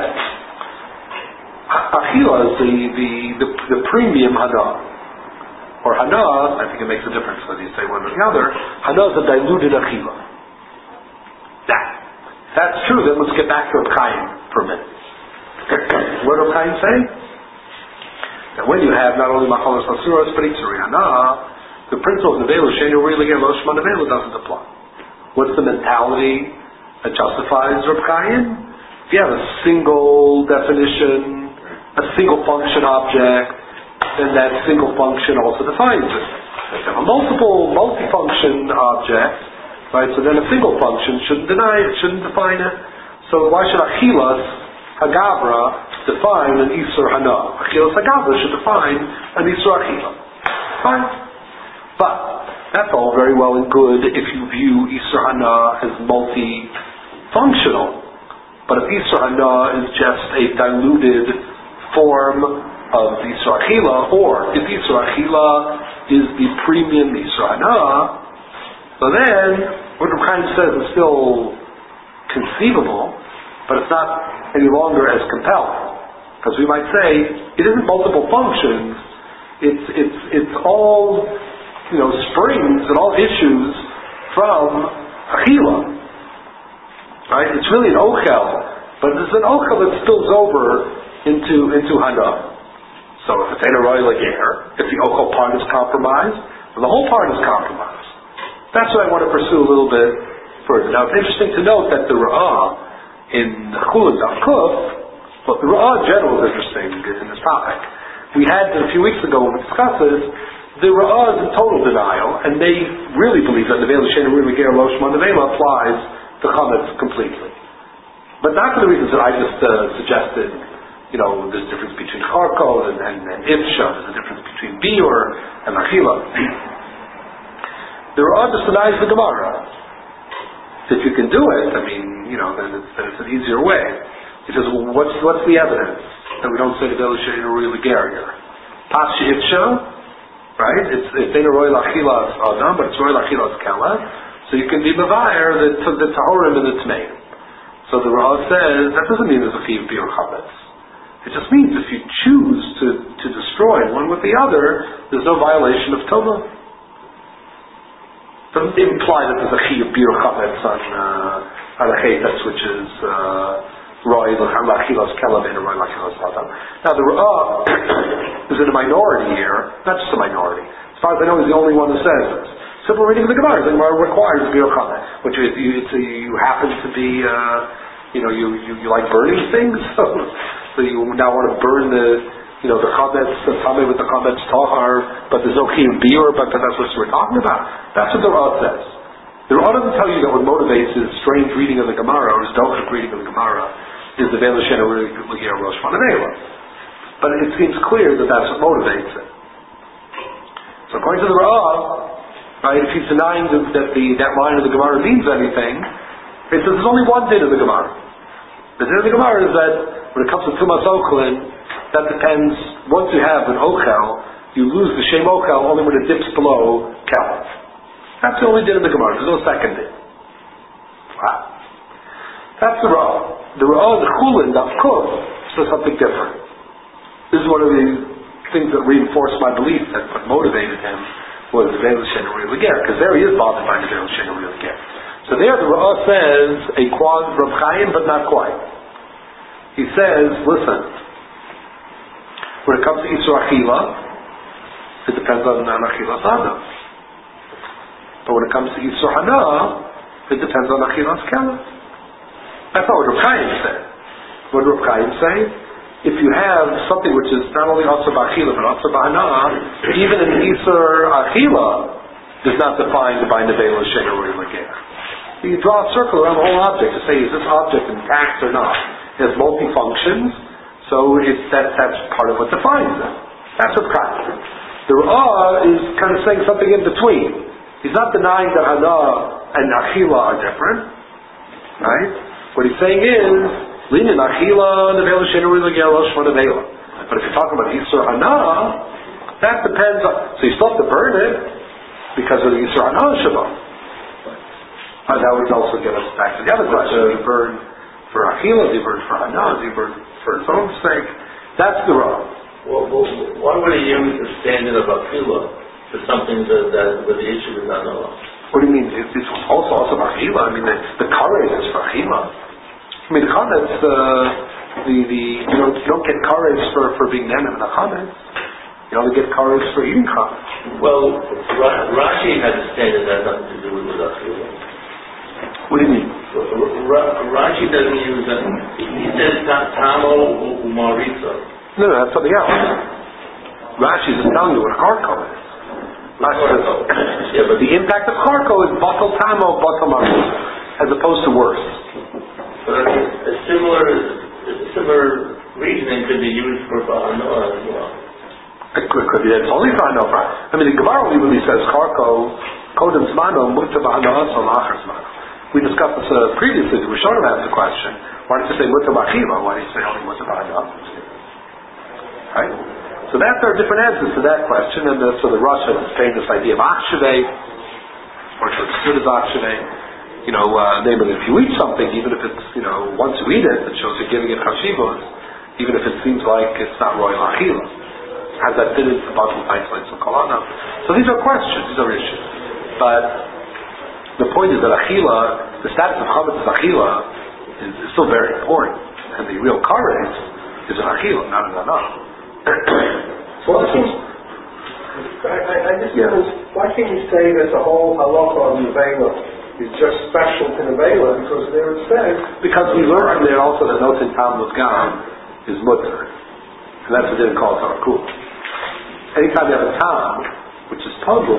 Achila is the, the, the, the premium Hana. Or Hana, I think it makes a difference whether you say one or the other, Hana is a diluted Achila. Now, if that's true, then let's get back to Reb Chaim for a minute. What did Reb Chaim say? That when you have not only Machalos Asuros, but Yitzuri Hana, the principle of Nevelu, Shenu Ri Lager, Lo Shmo Nevelu doesn't apply. What's the mentality that justifies Reb Chaim? If you have a single definition, a single function object, then that single function also defines it. If you have a multiple, multifunction object, right, so then a single function shouldn't deny it, shouldn't define it. So why should Achilas Hagavra define an Isur Hana? Achilas Hagavra should define an Isur Achila. Fine. But that's all very well and good if you view Isur Hana as multi-functional. But if Isur Hana is just a diluted form of Isur Achila, or if Isur Achila is the premium Isur Hana, so then what Reb Chaim says is still conceivable, but it's not any longer as compelling. Because we might say it isn't multiple functions, it's it's it's all, you know, springs and all issues from Achila. Right? It's really an Ochel, but it's an Ochel that spills over into into Hana. So if it's Ein Aroi Lager, if the Ochel part is compromised, then the whole part is compromised. That's what I want to pursue a little bit further. Now it's interesting to note that the Ra'ah in Chulin Daf Kuf, well, the Ra'ah in general is interesting in this topic. We had a few weeks ago when we discussed this, the Ra'ah is in total denial, and they really believe that Nevela Shein Aroi Lager Loshma Nevela applies to Chametz completely. But not for the reasons that I just uh, suggested. You know, there's a difference between Charkol and, and, and Ifsha, there's a difference between Biur and Achila. The Ra'ah just denies the Gemara. If you can do it, I mean, you know, then it's, then it's an easier way. He says, well, what's, what's the evidence that we don't say the Nevela Shein Aroi Lager here? Pasha Ifsha, right? It's it's Ein Aroi Lachilas Adam, but it's Aroi Lachilas Kela. So you can be Mavayer the the Tahorim and the Tmeim. So the Ra'ah says that doesn't mean there's a Chiv Biur Chametz. It just means if you choose to, to destroy one with the other, there's no violation of Toma. Doesn't imply that there's a Chiv Biur Chametz on uh, on a Chaytas, which is Roy Lachilas Kela and Roy Lachilas Adam. Now the Ra'ah is in a minority here, not just a minority. As far as I know, he's the only one who says this. Simple reading of the Gemara, the Gemara requires Biur Chametz, which is you, it's a, you happen to be, uh, you know, you, you, you like burning things, so, so you now want to burn the, you know, the Chametz, the Tameh with the Chametz Tahar, but there's no Chiyuv Biur, but that's what we're talking about. That's what the Ra'ah says. The Ra'ah doesn't tell you that what motivates his strange reading of the Gemara, or his dochik reading of the Gemara, is the Nevela Shein Aroi Lager Rosh Manavela. But it seems clear that that's what motivates it. So according to the Ra'ah, right, if he's denying that, that the that line of the Gemara means anything, it says there's only one din of the Gemara. The din of the Gemara is that when it comes to Tumas Ochelin, that depends, once you have an Ochel, you lose the Shem Ochel only when it dips below Kel. That's the only din of the Gemara. There's no second din. Wow. That's the Ra'ah. The Ra'ah, the Chulin, Daf Kuf, says something different. This is one of the things that reinforced my belief that what motivated him was the Nevela Shein Aroi Lager, because there he is bothered by the Nevela Shein Aroi Lager. So there the Ra'ah says a quad Reb Chaim, but not quite. He says, listen, when it comes to Isur Achila, it depends on Achilas Adam. But when it comes to Isur Hana, it depends on Achilas Kela. That's not what Reb Chaim said. What did Reb Chaim say? If you have something which is not only also b'achila but also b'hana, even an Isur Achila is not defined by Nevela Shein Aroi Lager. You draw a circle around the whole object to say, is this object intact or not? It has multi-functions, so it's, that, that's part of what defines it. That's what practice. The Ra'ah is kind of saying something in between. He's not denying that Hana and Achila are different, right? What he's saying is, Linin Achila Nevela Shein Aroi Lager Loshma Nevela. But if you're talking about Isur Hana, that depends on, so you still have to burn it because of the Isur Hana Shabbat. And that would also get us back to the other question. Do you burn for Achila? Do you burn for Hana? Do you burn for its own sake? That's the Ra'ah. Well, well, why would he use the standard of Achila for something that, that where the issue is Hana? What do you mean? It's also also Achila. I mean, the, the courage is for Achila. I mean, the comments, uh, the, the, you don't, you don't get courage for, for being nenem in the comments. You only get courage for eating comments. Well, Ra- Rashi has a standard that has nothing to do with Achila. What do you mean? Ra- Rashi doesn't use that. He says Tamo Umarisa. No, no, that's something else. Rashi is telling you what a Karko is. Rashi says, yeah, but the impact of Karko is Batal Tamo, Batal Marisa, as opposed to worse. But a similar, a similar reasoning could be used for Bahanoah as well. It could, could be. It's only for Bahanoah. I mean, the Gemara really says Karko, Kodem Zmano, Mutta Bahanoah, Solachar Zmano. We discussed this uh, previously. The Rishonim asked the question, why did you say Mutta Bachila? Why did you say only Mutta Bahanoah? Right? So that's our different answers to that question, and uh, so the Rosh has this famous idea of Achshavei, or to understood as Achshavei. You know, uh, namely, if you eat something, even if it's, you know, once you eat it, it shows you're giving it chashivos, even if it seems like it's not royal achila. Has that fit into the bottom of isolates of kolana? So these are questions, these are issues. But the point is that achila, the status of chametz as achila, is, is still very important. And the real kares is an achila, not an anah. So I, think, I, I, I just yeah. why can't you say that the whole halacha of Nevela is just special to Nevela, because there it says... Because we learned from there also that no Tam Gam is mutter. And that's what they didn't call it Tarakul. Anytime you have a Tam, which is Togum...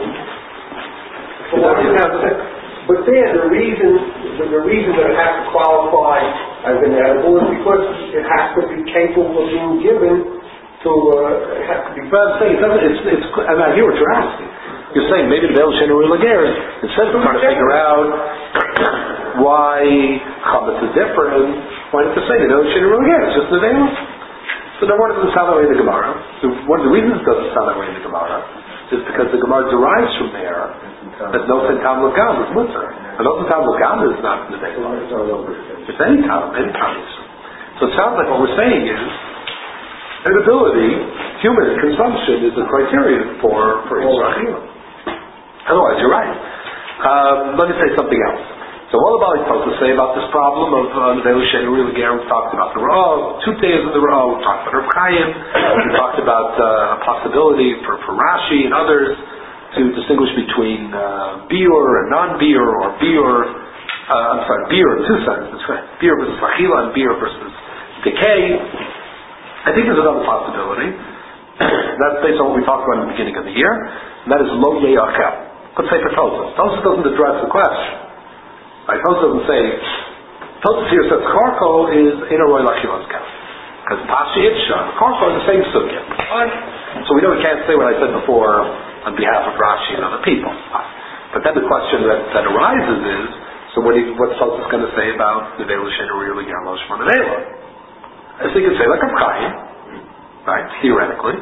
But there, the reason, the, the reason that it has to qualify as an edible is because it has to be capable of being given to... Uh, it has to be... But I'm saying, it doesn't, it's, it's, I mean, I hear what you're asking. You're saying maybe the Veil Shenu Lager, instead of trying to figure out why chametz is different, why don't you say the Veil Shenu Lager? It's just the Veil. So now, why does it sound that way in the Gemara? So one of the reasons it doesn't sound that way in the Gemara is because the Gemara derives from there that no Tam Lagam is mutter, and no Tam Lagam is not the Veil. It's any Tam, any Tam. So it sounds like what we're saying is edibility, human consumption, is a criterion for for Israel. Otherwise, you're right. Um, let me say something else. So all about supposed to say about this problem of Nevela Shenu Lager. We've talked about the Ra'ah, two days in the Ra'ah. We've talked about Reb Chaim. We talked about uh, a possibility for, for Rashi and others to distinguish between uh, biur and non-biur, or biur. Uh, I'm sorry, biur in two senses. Biur versus achila and biur versus decay. I think there's another possibility. That's based on what we talked about in the beginning of the year, and that is lo ye'achel. Let's say for Tosfos. Tosfos doesn't address the question. Right? Tosfos doesn't say. Tosfos here says Karko is in a roy lachilas count, because Pashi Hitsha, Karko is the same sugya. So we know we can't say what I said before on behalf of Rashi and other people. But then the question that, that arises is, so what is, what's Tosfos going to say about the Veil Shenu really Ger Lo Shema Nevela? As he could say, like a Chaim, right? Theoretically,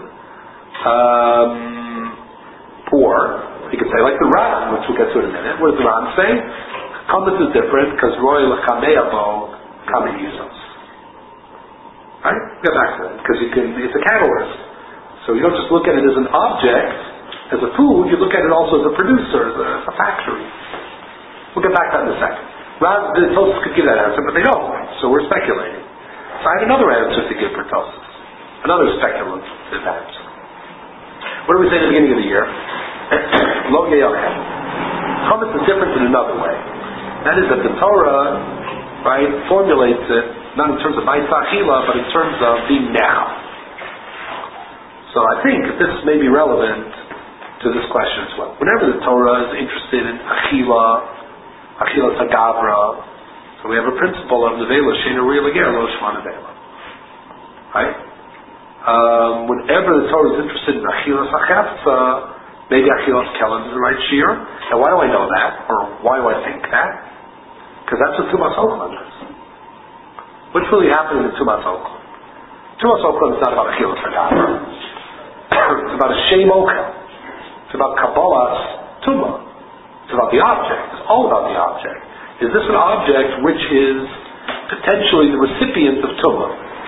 um, or he could say like the Ran, which we'll get to in a minute. What does the Ran say? Chametz is different because roy lechameabo kameisos. Right? Get back to that because you can. It's a catalyst, so you don't just look at it as an object, as a food. You look at it also as a producer, as a, a factory. We'll get back to that in a second. Ran, the Tosfos could give that answer, but they don't. So we're speculating. So I have another answer to give for Tosfos. Another speculative answer. What did we say at the beginning of the year? Lo ye'achel. Chametz is different in another way. That is that the Torah, right, formulates it not in terms of ma'aseh achila, but in terms of being now. So I think this may be relevant to this question as well. Whenever the Torah is interested in achila, achila sagavra, so we have a principle of nevela she'eino riya lager lo shema nevela. Right? Um, whenever the Torah is interested in achilas achatza, maybe achilas kelen is the right shear. And why do I know that? Or why do I think that? Because that's what Tumas Okhlan is. What's really happening in Tumas Okhlan? Tumas Okhlan is not about achilas agavra. It's about a shem okhel. It's about Kabbalah's tumah. It's about the object. It's all about the object. Is this an object which is potentially the recipient of tumah?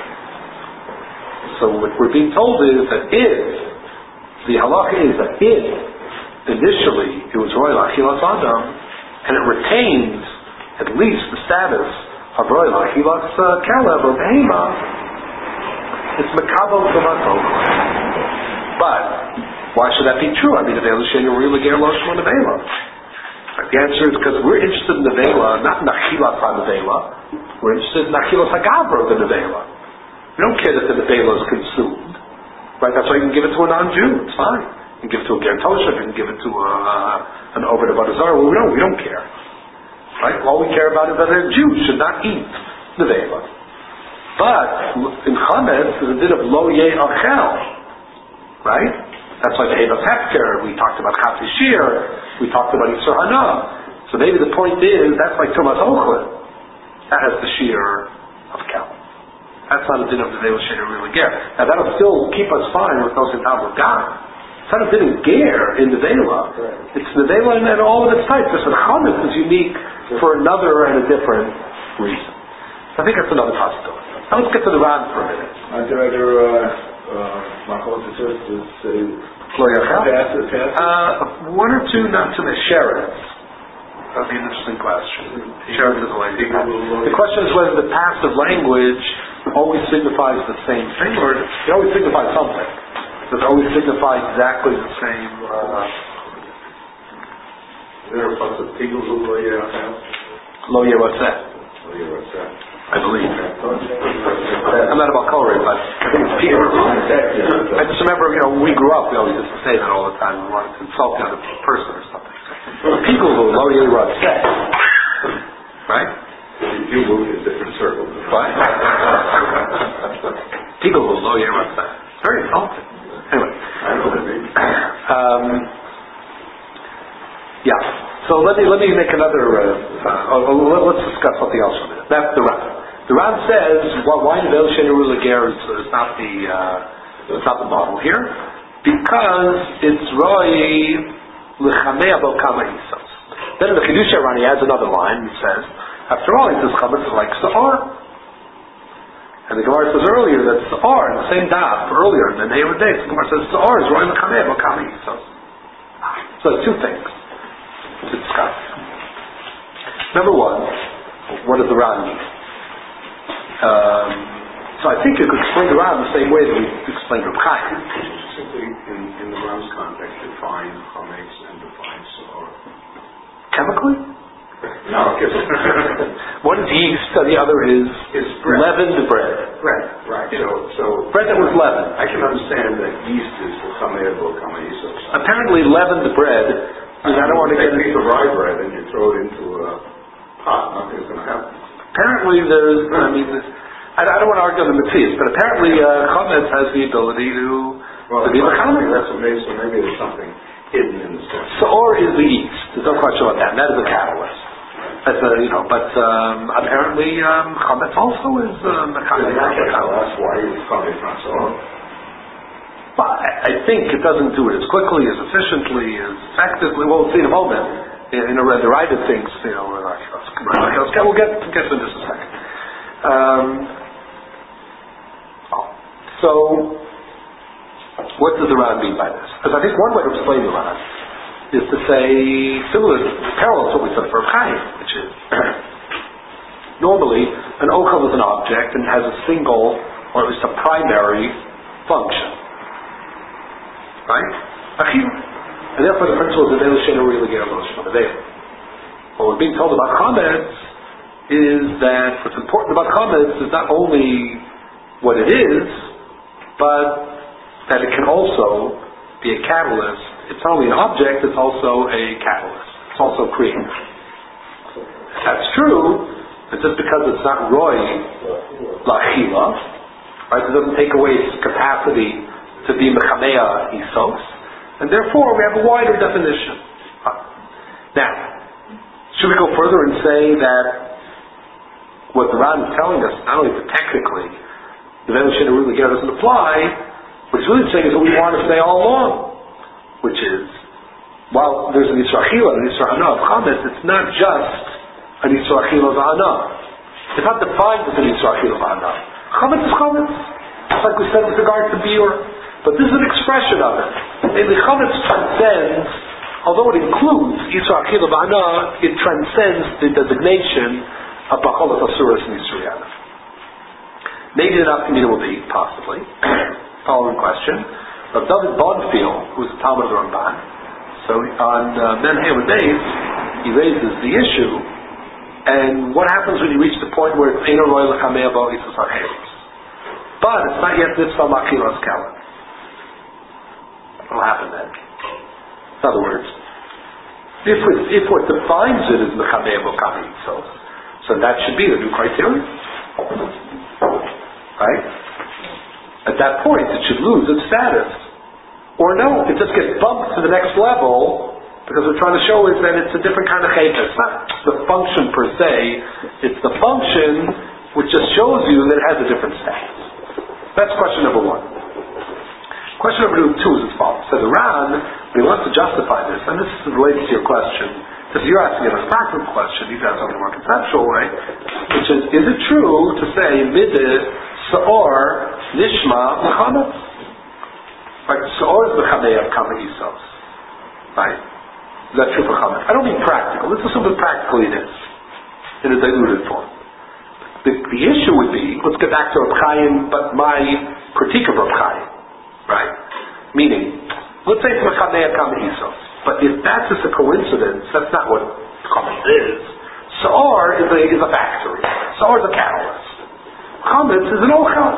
So what we're being told is that if, the halacha is that if initially it was royal achilas adam, and it retains at least the status of royal achilas uh, kelev or behema, it's mekabel tumas okhlan. But why should that be true? I mean, the Veil Shenu Riya Lager Lo Shema Nevela. The answer is because we're interested in nevela, not in achilas ha-nevela. We're interested in achilas hagavra of the nevela. We don't care that the nevela is consumed. Right? That's why you can give it to a non-Jew. It's fine. You can give it to a ger toshav. You can give it to a, uh, an over the Badazar. Well, we don't. We don't care. Right? All we care about is that a Jew should not eat nevela. But in chametz, there's a bit of lo ye achel, right? That's why the Eva's Hefker, we talked about Chatzi Shir, we talked about Yisur Hana. So maybe the point is, that's like Tumas Ochlin. That has the Shir of Kel. That's not a din of the Nevela Shir really ger. Now that'll still keep us fine with those in Talmud God. It's not a din of ger in the Nevela. It's Nevela and all of its types. Just the Chametz is unique for another and a different reason. I think that's another possibility. Now let's get to the Ran for a minute. Are there other machot to say uh, one or two, not too many. Sheretz. That would be an interesting question. Sheretz is the way. The question is whether the passive language always signifies the same thing, or it always signifies something. Does it always signify exactly the same? Uh, Is there a fuss of Tigul Lo Yerachel? Lo Yerachel. Lo Yerachel. I believe. I'm not about coloring, but I think it's people. I just remember, you know, when we grew up, we always used to say that all the time. We wanted to insult the other person or something. People who lo yerad say, right? You move in different circles. What? People who lo yerad say. It's very insulting. Anyway. Um, yeah. So let me let me make another. Uh, uh, oh, let's discuss something else for a minute. That's the Ran. The Ran says, well, why Nevela Sheni Ruliger is, is not the uh, it's not the model here, because it's roi lechamei abo kama isos. Then in the Chidush Ran he adds another line. He says, after all, he says chametz is like sa'ar. And the Gemara says earlier that sa'ar in the same daf earlier in the name of the day, the Gemara says sa'ar is roi lechamei abo kama isos. So there's two things to discuss. Number one, what does the Ran mean? Um, so I think you could explain the Ran the same way that we explained Reb Chaim. Simply, in, in the Ram's context, define chametz and define sa'ar. Chemically? No, because one is yeast, and the other is, is bread. leavened bread. Bread, right. So, so bread that was leavened. I can understand that yeast is the chamei abo kama isos. Apparently, leavened bread. I, mean, I don't want to get get a piece of rye bread and you throw it into a pot. Nothing's going to happen. Apparently, there's. I mean, I, I don't want to argue on the Matthias, but apparently, uh, chametz has the ability to, well, to be mechanic. That's what maybe. So maybe there's something hidden in the story. Sa'or is the yeast. There's no question about that. And that is a catalyst. That's a, you know, but um, apparently, um, chametz also is uh, mechanic. That's why it's chametz not sa'or. Well, I, I think it doesn't do it as quickly, as efficiently, as effectively. Well, we'll see in a moment. In, in a, the right of things, you know, we're like, let's get, we'll get, get to this in a second. Um, so, what does the Ran mean by this? Because I think one way to explain the Ran is to say, similar, parallel to what we said for Chaim, which is, normally, an ochel is an object and has a single, or at least a primary, function. Right? Achil. And therefore the principle is that Nevela Sheni Ruliger emotional available. What we're being told about chametz is that what's important about chametz is not only what it is, but that it can also be a catalyst. It's not only an object, it's also a catalyst. It's also creative. If that's true, it's just because it's not roi la'achila, right? It doesn't take away its capacity to be mechamea isos, and therefore we have a wider definition. Now, should we go further and say that what the Ran is telling us, not only that technically the Nevela Sheni Ruliger doesn't apply, what he's really saying is what we want to say all along, which is, while there's an Yisra Achila and an Yisra Hana of chametz, it's not just an Yisra Achila of Hana. It's not defined as an Yisra Achila of Hana. Chametz is chametz, just like we said with regard to biur. But this is an expression of it. Maybe chametz transcends, although it includes Yisra Achila B'Hana, it transcends the designation of B'cholas Asuras and Yisra Yadav. Maybe the nafkamina will be, possibly. Following question. Rav David Bonfield, who is a Talmud of the Ramban, so on uh, Ben Haywood Days, he raises the issue, and what happens when you reach the point where it's Eino Roi L'Chamei Abo Isus HaChelis? But it's not yet Nitzvah Machilas Kala. What will happen then? In other words, if, if what defines it is Mechamei Abo Kama Isos, so that should be the new criteria. Right? At that point, it should lose its status. Or no, it just gets bumped to the next level because we're trying to show is that it's a different kind of chayta. It's not the function per se, it's the function which just shows you that it has a different status. That's question number one. Question number two is as follows. So the Ran, when he wants to justify this, and this relates to your question, because you're asking him a practical question, he's asking in a more conceptual way, which is, is it true to say mideh sa'or nishma l'chametz? Right, sa'or is l'chamei of kama isos. Right? Is that true for chametz? I don't mean practical. Let's assume that practically it is, in a diluted form. The, the issue would be, let's get back to Reb Chaim, but my critique of Reb Chaim. Right? Meaning, let's say it's l'chamei of kama isos. But if that's just a coincidence, that's not what chametz is. Sa'or is a, is a factory. Sa'or is a catalyst. Chametz is an ochel.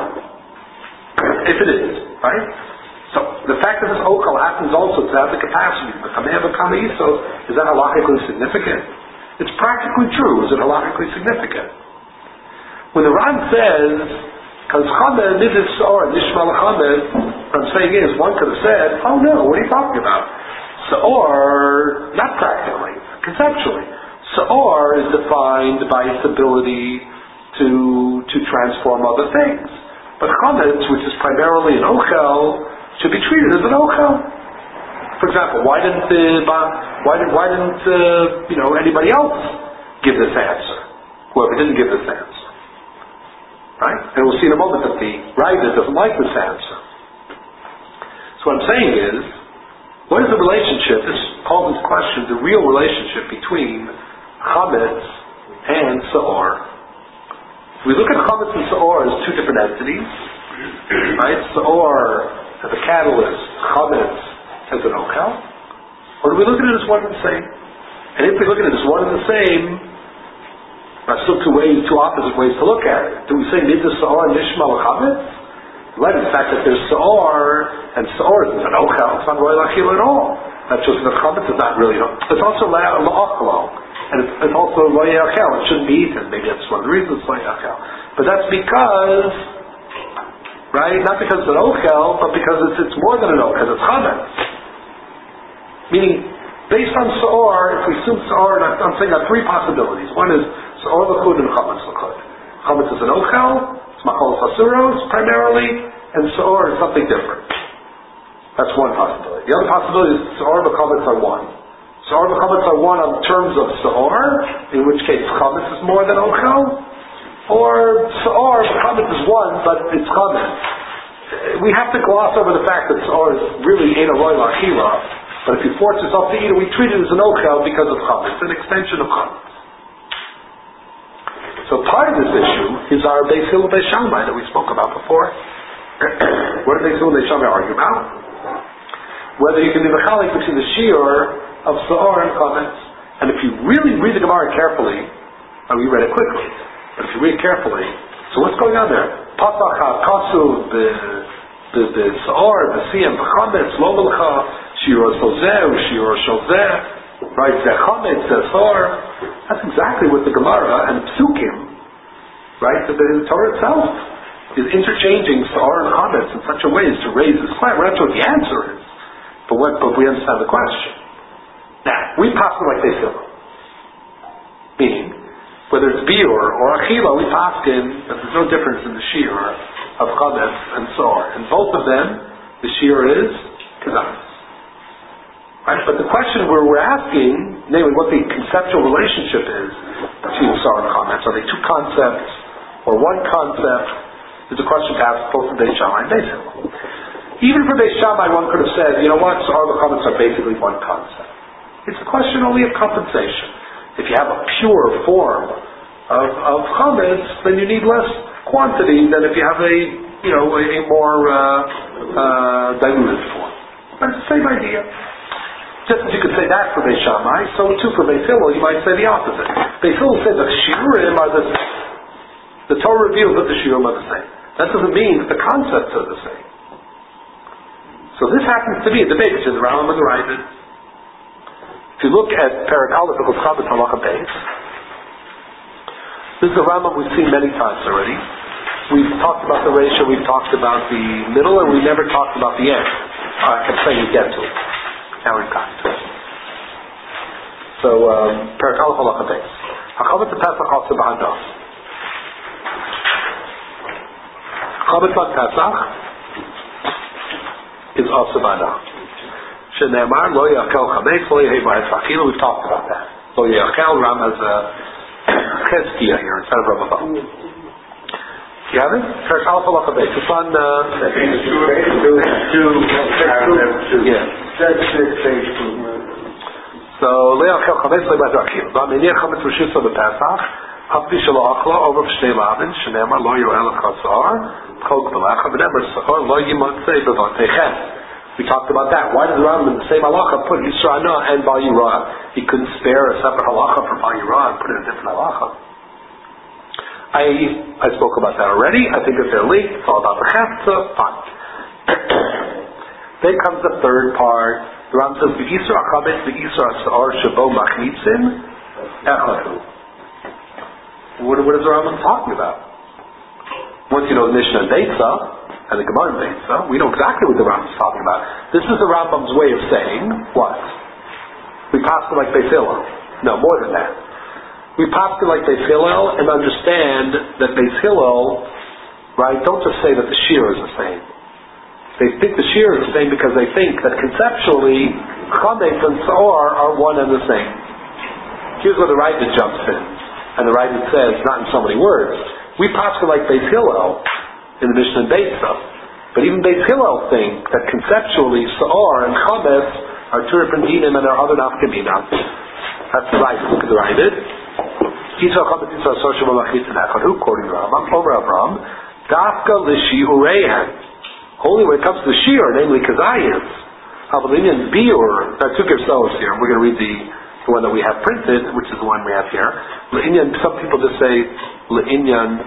If it is, right? So the fact that this ochel happens also to have the capacity, the command of kama isos, is that halachically significant? It's practically true. Is it halachically significant? When the Ran says, because chametz, mideh sa'or, nishma l'chametz, what I'm saying is, one could have said, oh no, what are you talking about? Sa'or, not practically, conceptually. Sa'or is defined by its ability to to transform other things. But chametz, which is primarily an ochel, should be treated as an ochel. For example, why didn't the why did why didn't uh, you know anybody else give this answer? Whoever didn't give this answer, right? And we'll see in a moment that the writer doesn't like this answer. So what I'm saying is, what is the relationship? This calls into question the real relationship between chametz and sa'or. If we look at chametz and sa'or as two different entities, right? Sa'or as a catalyst, chametz as an ochel, or do we look at it as one and the same? And if we look at it as one and the same, there are still two ways, two opposite ways to look at it. Do we say mideh sa'or nishma l'chametz? Right, the fact that there's sa'or, and sa'or is an ochel, it's not roy l'achila at all. That's just the chametz is not really, it's also la'achlo, and it's, it's also roy l'achel, it shouldn't be eaten. Maybe that's one of the reasons it's roy l'achel. But that's because, right, not because it's an ochel, but because it's, it's more than an ochel, it's chametz. Meaning, based on sa'or, if we assume sa'or, and I'm saying there are three possibilities. One is sa'or l'chud and chametz l'chud. Chametz is an ochel, it's machol asuros primarily, and sa'or is something different. That's one possibility. The other possibility is sa'or and chametz are one. Sa'or and chametz are one on terms of sa'or, in which case chametz is more than ochel, or sa'or and chametz is one, but it's chametz. We have to gloss over the fact that sa'or is really ain't a roy l'achila, but if you force yourself to eat it, we treat it as an ochel because of chametz, an extension of chametz. So part of this issue is our Beis Hillel Beis Shammai that we spoke about before. What did Beis Hillel Beis Shammai argue about? Whether you can be mechalik between the shiur of sa'or and chametz. And if you really read the Gemara carefully, and we read it quickly, but if you read it carefully, so what's going on there? Pasach ha'kasu the the sa'or, the siyam, the chametz, lo melcha, shiur sozeh, shiur shozeh. Right, Zechametz, Zethor. That's exactly what the Gemara and Psukim, right, the, the Torah itself is interchanging Sa'or and Chametz in such a way as to raise this question. We're not sure what the answer is, but, what, but we understand the question. Now, we paskin like Beis Hillel. Meaning, whether it's Biur or Achila, we paskin that there's no difference in the shiur of Chametz and Sa'or. And both of them, the shiur is Kezanis. Right? But the question where we're asking, namely what the conceptual relationship is between sa'or and chametz, are they two concepts or one concept, is a question to ask both of Beis Shammai and Beis Hillel. Even for Beis Shammai, one could have said, you know what, sa'or and chametz are basically one concept. It's a question only of compensation. If you have a pure form of, of chametz, then you need less quantity than if you have a, you know, a, a more uh, uh, diluted form. But it's the same idea. Just as you could say that for Beis Shammai, so too for Beis Hillel, you might say the opposite. Beis Hillel said the shiurim are the same. The Torah reveals that the shiurim are the same. That doesn't mean that the concepts are the same. So this happens to be a debate between the Rambam and the Ravid. If you look at Perek Aleph, Chametz Halacha Beis, This is a Rambam we've seen many times already. We've talked about the ratio, we've talked about the middle, and we never talked about the end. I kept saying we get to it. Now we've got to it. So, Perak Aleph Halacha Beis. HaChametz Pesach also b'Hadas. Chametz on Pesach is also b'Hadas. Shene'emar Lo Yakel Chametz Lo Yehei B'Etz V'Achila. We've talked about that. Lo Yakel, Ram has a Cheskia here instead of Ramabah. You have it? Perak Aleph Halacha Beis. It's on uh, two. Yeah. So Le'achel Chametz Le'B'Etz V'Achila. V'Amenir Chametz Rishus on the Pesach. Hafti Shelo Achla over Shnei Lavin. Shene'emar Lo Yoel Chazar. Chog B'Lecha. V'Ne'emar Sachar Lo Yimatzei B'Vatechem. We talked about that. Why did the Rambam in the same halacha put Yisra Ana and Bal Yirah? He couldn't spare a separate halacha for Bal Yirah and put it in a different halacha. I I spoke about that already. I think if they're linked, it's all about the Chefza. Fine. Then comes the third part. The Rambam says the Yisra Chametz, the Yisra Sa'ar Shabo Machnitzin Echadu. What what is the Rambam talking about? Once you know the Mishnah and Beitza and the Gemara in Beitza, we know exactly what the Rambam's talking about. This is the Rambam's way of saying what? We pass it like Beis Hillel. No, more than that. We pass it like Beis Hillel and understand that Beis Hillel, right, don't just say that the shear is the same. They think the shear is the same because they think that conceptually Chametz and Sa'or are one and the same. Here's where the Ravid jumps in. And the Ravid says, not in so many words, we pass it like Beis Hillel in the Mishnah and Beitza. But even Beis Hillel think that conceptually Sa'or and Chametz are two different dinim and are other nafkamina. That's the Ravid. Look at the Ravid. Yisrael Chametz Yisrael Soshem Malachitz and Echadu, quoting the Rambam, Omer Avram, Dafka Lishi Urehan. Only when it comes to the shear, namely Kazayas, Avalinyan Biur, there are two Gersos here. We're going to read the, the one that we have printed, which is the one we have here. Le'inyan, some people just say Le'inyan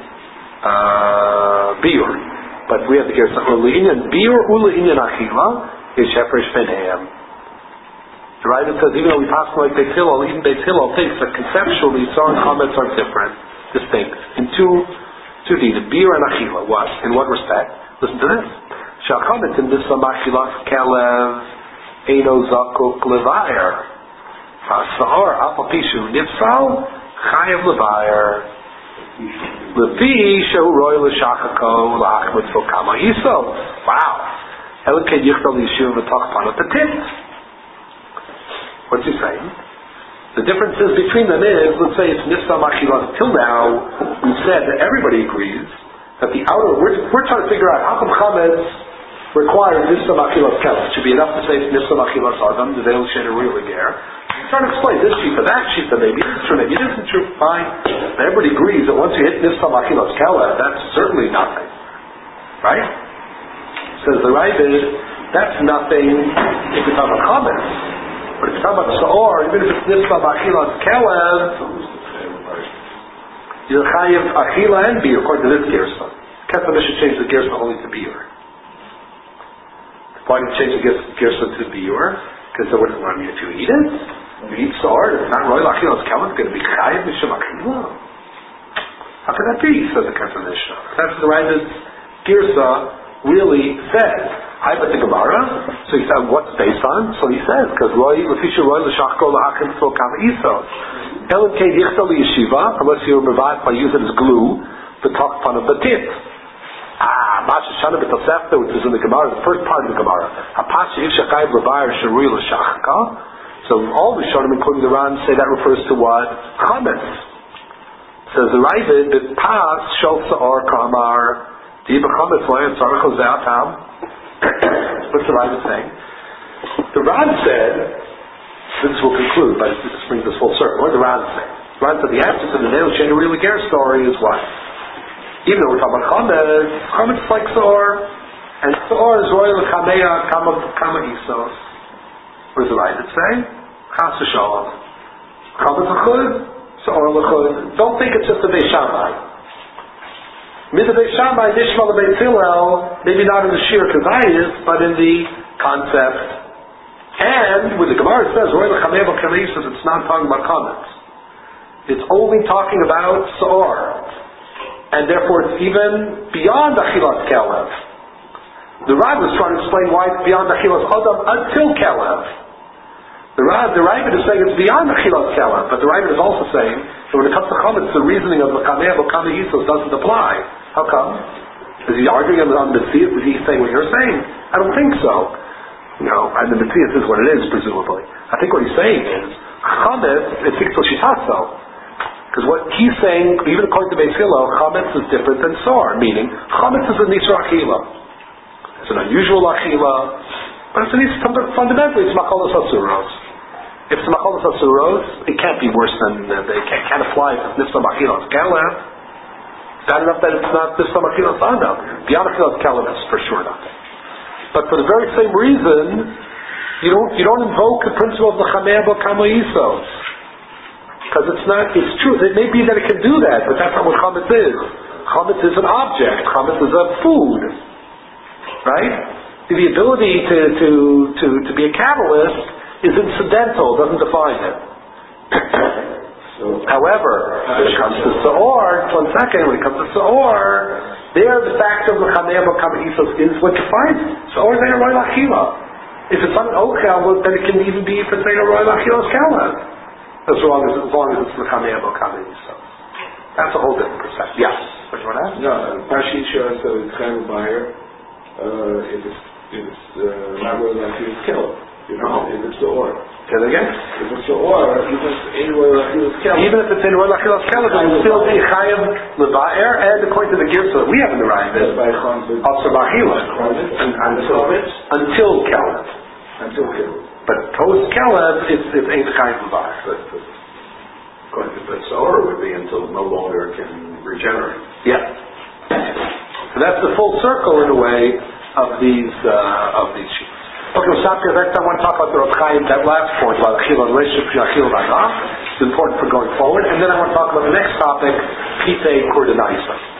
uh, Biur. But we have the Gersos. Le'inyan Biur, U Le'inyan Achila, is Shefresh Benham. The writer says, even though we pass like Beis Hillel, even Beis Hillel thinks that conceptually Sar and Chametz are different, distinct, in two, two dinim, Biur and Achila. What? In what respect? Listen to this. Shachametz in this Samachilas Kelev Eino Zakuk Levayer. Sa'or Apapishu Nifsal Chayev Levayer. Lefi Shehu Roy L'Shachako L'Achmet Fokama Yiso. Wow. Elikei Yichtal Yishuv V'Tach Panat Petit. What's he saying? The difference is between them is, let's say it's Nifsal Machilas. Till now, we've said that everybody agrees that the outer, we're, we're trying to figure out how come Chametz requires Nifsal Machilas Keles. It should be enough to say it's Nifsal Machilas Adam, the Veil Shed really Ger. We're trying to explain this sheet, but that sheet, that maybe it's true, maybe it isn't true, fine. And everybody agrees that once you hit Nifsal Machilas Keles, that's certainly nothing. Right? Says the Ravid, that's nothing if it's on a Chametz. But if it's talking about Sa'or, even if it's Nifsal Machilas Keles, you're Chayev Achila and Biur, according to this Gersa. Kesef should change the Gersa only to Biur. Why did you change the Gersa to Biur? Because they wouldn't want you to eat it. You eat Sa'or, it's not Royal Achila's Keles, it's going to be Chayev Mishum Achila. How could that be? Says the Kesef Mishnah. That's the right Gersa really says. I bet the Gemara. So he said, what's based on? So he says, because Roy, Lefisha Roy, L'Shachko, L'Achim, Tzolkam, Isos. Ellen K. Yichta Yeshiva, unless you're Mevat by using it as glue, the talk fun of the tit. Ah, Masha Shana B'Tosefta, which is in the Gemara, the first part of the Gemara. Hapasha Yivshachai B'Vair Sharui L'Shachka. So all the Shonim, including the Ran, say that refers to what? Chametz. Says the Ravid, that Pas, Shol Sa'or, Kamar, Diba Chametz, Loyan, Tzarech, Ozeatam. What's the Ravid saying? The Ran said, this will conclude, but this brings us full circle. What did the Ran say? The Ran said the answer to the Neil Shani Really Ger story is what? Even though we're talking about Chametz, Chametz is like Sa'or, and Sa'or is Royal Kameya Kama Kama Isos. What does the Ravid say? Chas v'shalom. Chametz l'chud, Sa'or l'chud. Don't think it's just a Beis Shammai. Mid the Beis Shammai, Nishma the Beis Hillel, maybe not in the sheer Kazayis, but in the concept. And when the Gemara says Roy L'Chamei V'Kaleis, it's not talking about Chametz. It's only talking about Sa'or. And therefore it's even beyond Achilas Kelev. The Rav is trying to explain why it's beyond Achilas Adam until Kelev. The Rav, the Rav is saying it's beyond Achilas Kelev, but the Rav is also saying that when it comes to Chametz, the reasoning of the Kameh or Kameh Yisos doesn't apply. How come? Is he arguing on the, on the Metzias? Is he saying what you're saying? I don't think so. No, and the Metzias is what it is, presumably. I think what he's saying is, Chametz, it's Ikto Shitaso. Because what he's saying, even according to Beis Hillel, Chametz is different than Sor, meaning Chametz is a Nisra Achila. It's an unusual Achila, but it's an Nisra, fundamentally it's Macholos Asuros. If it's Macholos Asuros, it can't be worse than, uh, it can't, can't apply if it's Nisra Machilos Kelev. Bad enough that it's not Nisra Machilos Adam. Beyond Machilos Kelev is for sure nothing. But for the very same reason, you don't, you don't invoke the principle of the Chameh Bo Kamo Yisos. Because it's not, it's true, it may be that it can do that, but that's not what chametz is. Chametz is an object, chametz is a food. Right? The ability to, to, to, to be a catalyst is incidental, doesn't define it. So, however, when it comes to Sa'or, one second, when it comes to Sa'or, there the fact of the Chameh Bo Kamo Yisos is what defines it. Sa'or is a Roy Lachila. If it's not an Ochel, then it can even be if it's a Roy Lachila's Kelev. As long as, as long as it's the Kameh Bo Kamo Yisos. That's a whole different perspective. Yes. What do you want to ask? No, Pashi shows that it's kind of buyer, uh, if it's, if it's, uh, not really like he was killed. You know, if it's the or. Say that again? If it's the or, even if anywhere like he was killed. Even if it's anywhere like he was killed, it will still be Chayim Levaer, and according to the Girsa we have in the Rambam, By Chon. also Bahila. Until Until Kelev. Until killed. But post Kelev, it's it's ain't Chayim Levaer. But, but, according to the Sa'or would be until no longer can regenerate. Yeah. So that's the full circle in a way of these uh, of these sheets. Okay, we'll stop here. Next time I want to talk about the Rav Chaim, that last point about Achila, the relationship between Achila and Ragah. It's important for going forward. And then I want to talk about the next topic, Pitei Kurdenaisa.